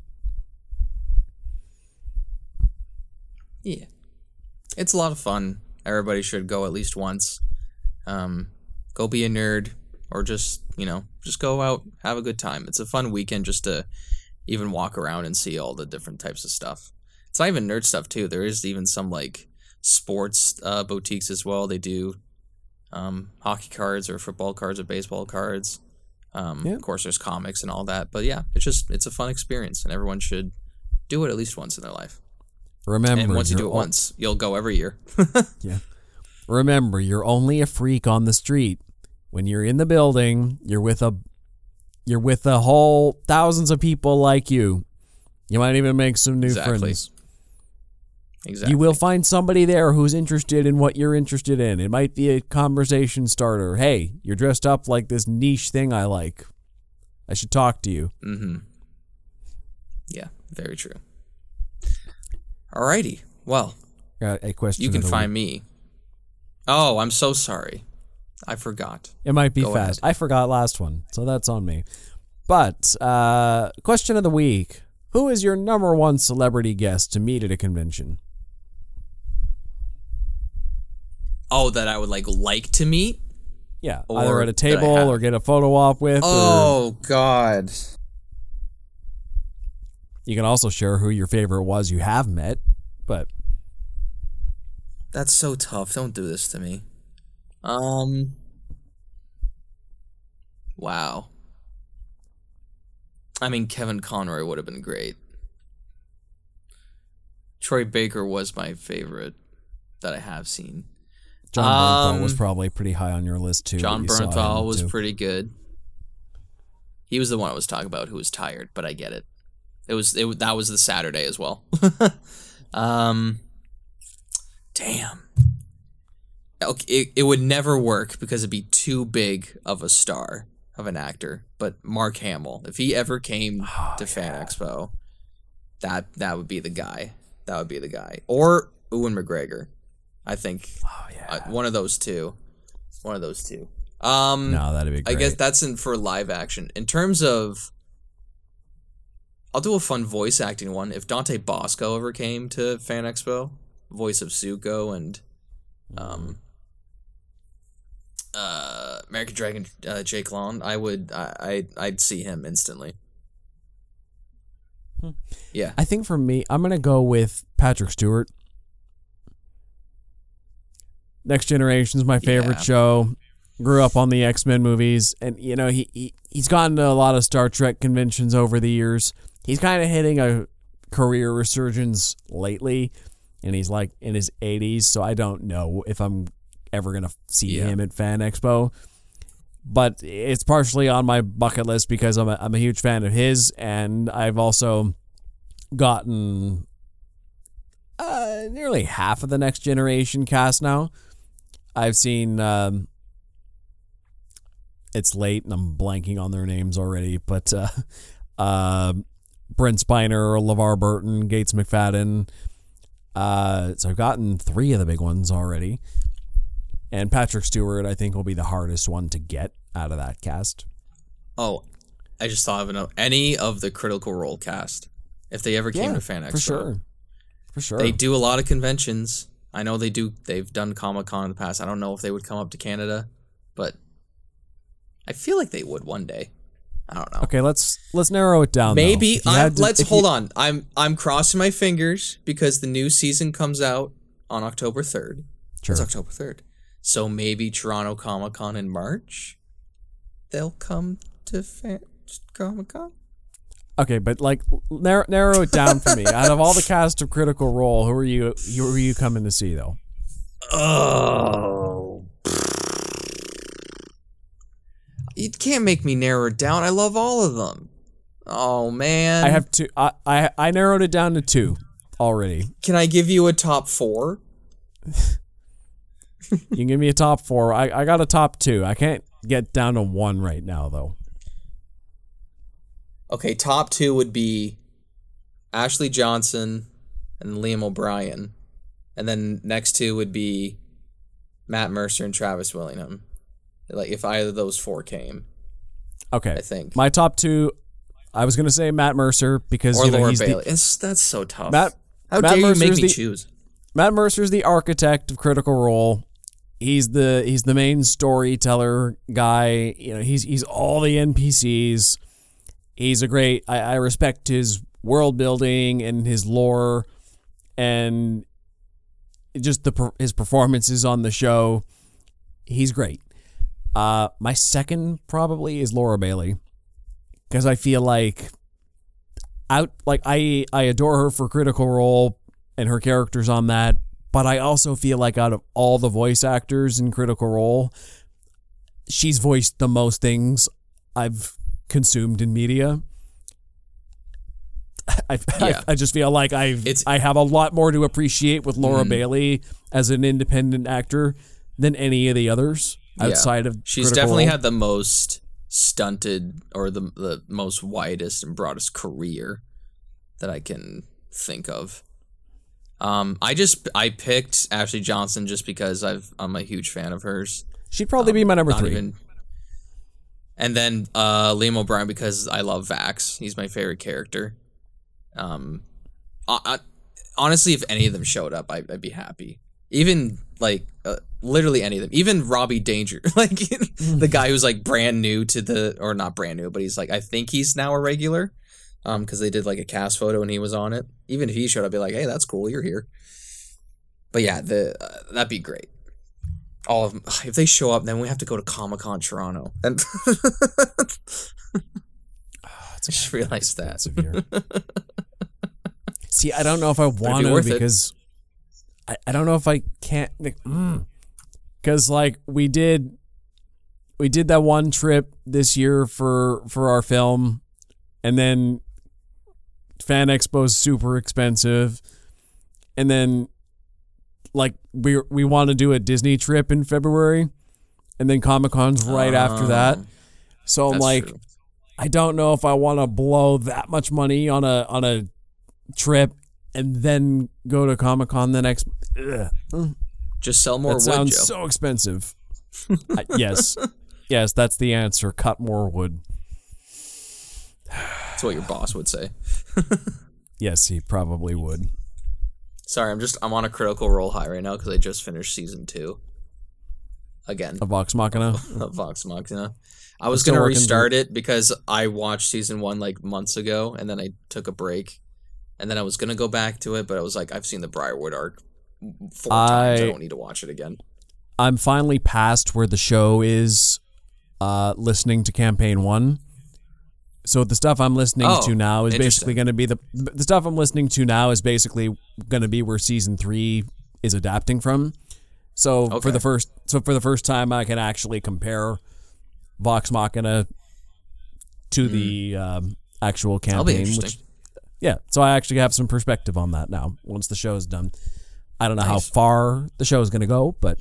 Speaker 2: Yeah. It's a lot of fun. Everybody should go at least once. Go be a nerd, or just go out, have a good time. It's a fun weekend just to even walk around and see all the different types of stuff. It's not even nerd stuff too. There is even some like sports boutiques as well. They do hockey cards or football cards or baseball cards. Of course, there's comics and all that. But yeah, it's a fun experience, and everyone should do it at least once in their life.
Speaker 1: Remember,
Speaker 2: and once you do it once, you'll go every year.
Speaker 1: Yeah. Remember, you're only a freak on the street. When you're in the building, you're with a whole thousands of people like you. You might even make some new friends.
Speaker 2: Exactly.
Speaker 1: You will find somebody there who's interested in what you're interested in. It might be a conversation starter. Hey, you're dressed up like this niche thing I like. I should talk to you.
Speaker 2: Mm-hmm. Yeah, very true. Alrighty. Well,
Speaker 1: a question.
Speaker 2: You can find me. Oh, I'm so sorry. I forgot.
Speaker 1: It might be
Speaker 2: Go
Speaker 1: fast.
Speaker 2: ahead.
Speaker 1: I forgot last one, so that's on me. But, question of the week. Who is your number one celebrity guest to meet at a convention?
Speaker 2: Oh, that I would like to meet?
Speaker 1: Yeah,
Speaker 2: Or
Speaker 1: either at a
Speaker 2: that I
Speaker 1: table
Speaker 2: have.
Speaker 1: or get a photo op with.
Speaker 2: Oh, God.
Speaker 1: You can also share who your favorite was you have met, but...
Speaker 2: That's so tough. Don't do this to me. Wow. I mean, Kevin Conroy would have been great. Troy Baker was my favorite that I have seen.
Speaker 1: John Bernthal was probably pretty high on your list, too.
Speaker 2: John
Speaker 1: You saw him,
Speaker 2: Bernthal was
Speaker 1: too.
Speaker 2: pretty good. He was the one I was talking about who was tired, but I get it. That was the Saturday as well. Damn. Okay, it would never work because it'd be too big of a star of an actor. But Mark Hamill, if he ever came to Fan Expo, that would be the guy. That would be the guy. Or Ewan McGregor. I think one of those two. One of those two.
Speaker 1: No, that'd be great.
Speaker 2: I guess that's for live action. In terms of, I'll do a fun voice acting one. If Dante Bosco ever came to Fan Expo, voice of Zuko and American Dragon Jake Long, I'd see him instantly. Yeah.
Speaker 1: I think for me, I'm going to go with Patrick Stewart. Next Generation's my favorite show. Grew up on the X-Men movies, and he's gotten to a lot of Star Trek conventions over the years. He's kind of hitting a career resurgence lately, and he's like in his 80s, so I don't know if I'm ever going to see him at Fan Expo. But it's partially on my bucket list because I'm a huge fan of his, and I've also gotten nearly half of the Next Generation cast now. I've seen, it's late and I'm blanking on their names already, but Brent Spiner, LeVar Burton, Gates McFadden. So I've gotten 3 of the big ones already. And Patrick Stewart, I think, will be the hardest one to get out of that cast.
Speaker 2: Oh, I just thought of any of the Critical Role cast. If they ever came to Fan Expo.
Speaker 1: For sure.
Speaker 2: They do a lot of conventions. I know they do. They've done Comic-Con in the past. I don't know if they would come up to Canada, but I feel like they would one day. I don't know.
Speaker 1: Okay, let's narrow it down.
Speaker 2: Maybe hold on. I'm crossing my fingers because the new season comes out on October 3rd.
Speaker 1: Sure.
Speaker 2: It's October 3rd. So maybe Toronto Comic-Con in March, they'll come to Comic-Con.
Speaker 1: Okay, but narrow it down for me. Out of all the cast of Critical Role, who are you coming to see though?
Speaker 2: Oh, you can't make me narrow it down. I love all of them. Oh man.
Speaker 1: I have two. I narrowed it down to two already.
Speaker 2: Can I give you a top 4?
Speaker 1: You can give me a top 4. I got a top 2. I can't get down to 1 right now though.
Speaker 2: Okay, top 2 would be Ashley Johnson and Liam O'Brien. And then next 2 would be Matt Mercer and Travis Willingham. Like, if either of those 4 came.
Speaker 1: Okay.
Speaker 2: I think.
Speaker 1: My top 2, I was going to say Matt Mercer because
Speaker 2: or Laura
Speaker 1: he's
Speaker 2: Bailey. That's so tough.
Speaker 1: How
Speaker 2: dare you make me choose?
Speaker 1: Matt Mercer's the architect of Critical Role. He's the main storyteller guy. You know, he's all the NPCs. He's a great. I respect his world building and his lore, and just his performances on the show. He's great. My second probably is Laura Bailey, because I feel like I adore her for Critical Role and her characters on that, but I also feel like out of all the voice actors in Critical Role, she's voiced the most things I've consumed in media. I just feel like I have a lot more to appreciate with Laura Bailey as an independent actor than any of the others outside of
Speaker 2: she's
Speaker 1: Critical
Speaker 2: definitely
Speaker 1: Role.
Speaker 2: had the most stunted or the most widest and broadest career that I can think of. I picked Ashley Johnson just because I'm a huge fan of hers.
Speaker 1: She'd probably be my number 3.
Speaker 2: And then Liam O'Brien because I love Vax. He's my favorite character. Honestly, if any of them showed up, I'd be happy. Even like literally any of them. Even Robbie Danger, like the guy who's like brand new to or not brand new, but he's like I think he's now a regular. Because they did like a cast photo and he was on it. Even if he showed up, I'd be like, hey, that's cool, you're here. But yeah, that'd be great. All of them. If they show up, then we have to go to Comic-Con Toronto. And I just realized that.
Speaker 1: See, I don't know if I want to because I don't know if I can't. Because like we did that one trip this year for our film, and then Fan Expo's super expensive, and then like we want to do a Disney trip in February, and then Comic-Con's right after that. So I'm like, true. I don't know if I want to blow that much money on a trip and then go to Comic-Con the next.
Speaker 2: Just sell more wood,
Speaker 1: sounds
Speaker 2: Joe.
Speaker 1: So expensive. Yes, that's the answer. Cut more wood.
Speaker 2: That's what your boss would say.
Speaker 1: Yes, he probably would.
Speaker 2: Sorry, I'm on a Critical Role high right now because I just finished season 2. Again.
Speaker 1: Of Vox Machina?
Speaker 2: Of Vox Machina. I was going to restart it because I watched season 1 like months ago, and then I took a break. And then I was going to go back to it, but I was like, I've seen the Briarwood arc 4 times. I don't need to watch it again.
Speaker 1: I'm finally past where the show is listening to Campaign 1. So the stuff I'm listening to now is basically going to be the stuff I'm listening to now is basically going to be where season 3 is adapting from. So for the first time, I can actually compare Vox Machina to the actual campaign.
Speaker 2: That'll be interesting.
Speaker 1: So I actually have some perspective on that now. Once the show is done, I don't know how far the show is going to go, but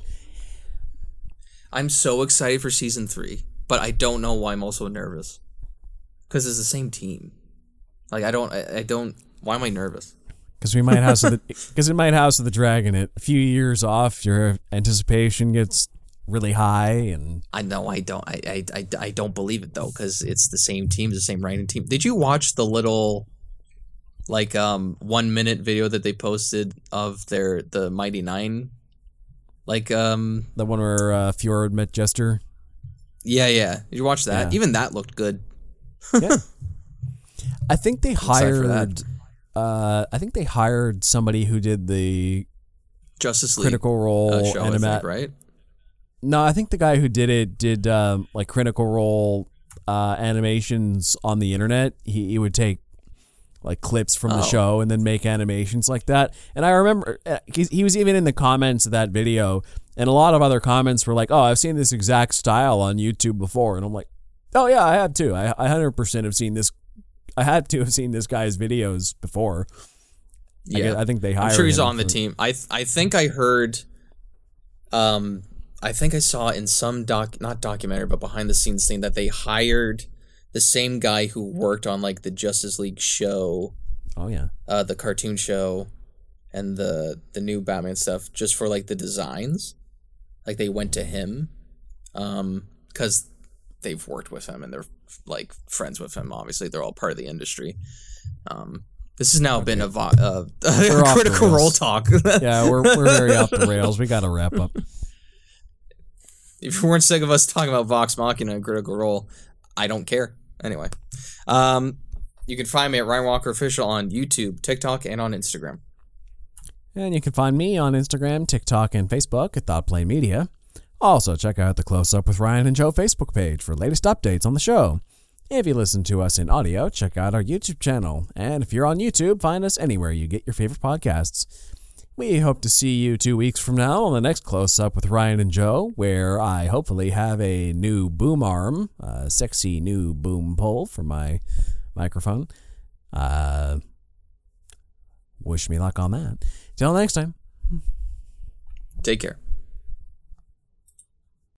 Speaker 2: I'm so excited for season 3. But I don't know why I'm also nervous. Because it's the same team. Like I don't. Why am I nervous?
Speaker 1: Because it might House of the Dragon it. A few years off, your anticipation gets really high, and
Speaker 2: I know I don't believe it though, because it's the same team, the same writing team. Did you watch the little 1 minute video that they posted of the Mighty Nine?
Speaker 1: The one where Fjord met Jester.
Speaker 2: Yeah. Did you watch that? Yeah. Even that looked good.
Speaker 1: Yeah. I think they hired somebody who did the
Speaker 2: Justice League
Speaker 1: Critical Role
Speaker 2: show, right?
Speaker 1: No, I think the guy who did it did Critical Role animations on the internet. He would take clips from the show and then make animations like that. And I remember he was even in the comments of that video, and a lot of other comments were like, "Oh, I've seen this exact style on YouTube before," and I'm like, "Oh yeah, I have too. I 100% have seen this I had to have seen this guy's videos before.
Speaker 2: Yeah,
Speaker 1: I think they hired.
Speaker 2: I'm sure he's
Speaker 1: him
Speaker 2: on the team. I think I heard. I think I saw in some not documentary, but behind the scenes thing that they hired the same guy who worked on like the Justice League show.
Speaker 1: Oh yeah.
Speaker 2: The cartoon show, and the new Batman stuff, just for like the designs. Like they went to him, because they've worked with him and they're like friends with him. Obviously, they're all part of the industry. This has now been a Critical Role talk.
Speaker 1: Yeah, we're very off the rails. We got to wrap up.
Speaker 2: If you weren't sick of us talking about Vox Machina and Critical Role, I don't care. Anyway, you can find me at Ryan Walker Official on YouTube, TikTok, and on Instagram.
Speaker 1: And you can find me on Instagram, TikTok, and Facebook at ThoughtPlay Media. Also, check out the Close Up with Ryan and Joe Facebook page for latest updates on the show. If you listen to us in audio, check out our YouTube channel. And if you're on YouTube, find us anywhere you get your favorite podcasts. We hope to see you 2 weeks from now on the next Close Up with Ryan and Joe, where I hopefully have a new boom arm, a sexy new boom pole for my microphone. Wish me luck on that. Till next time.
Speaker 2: Take care.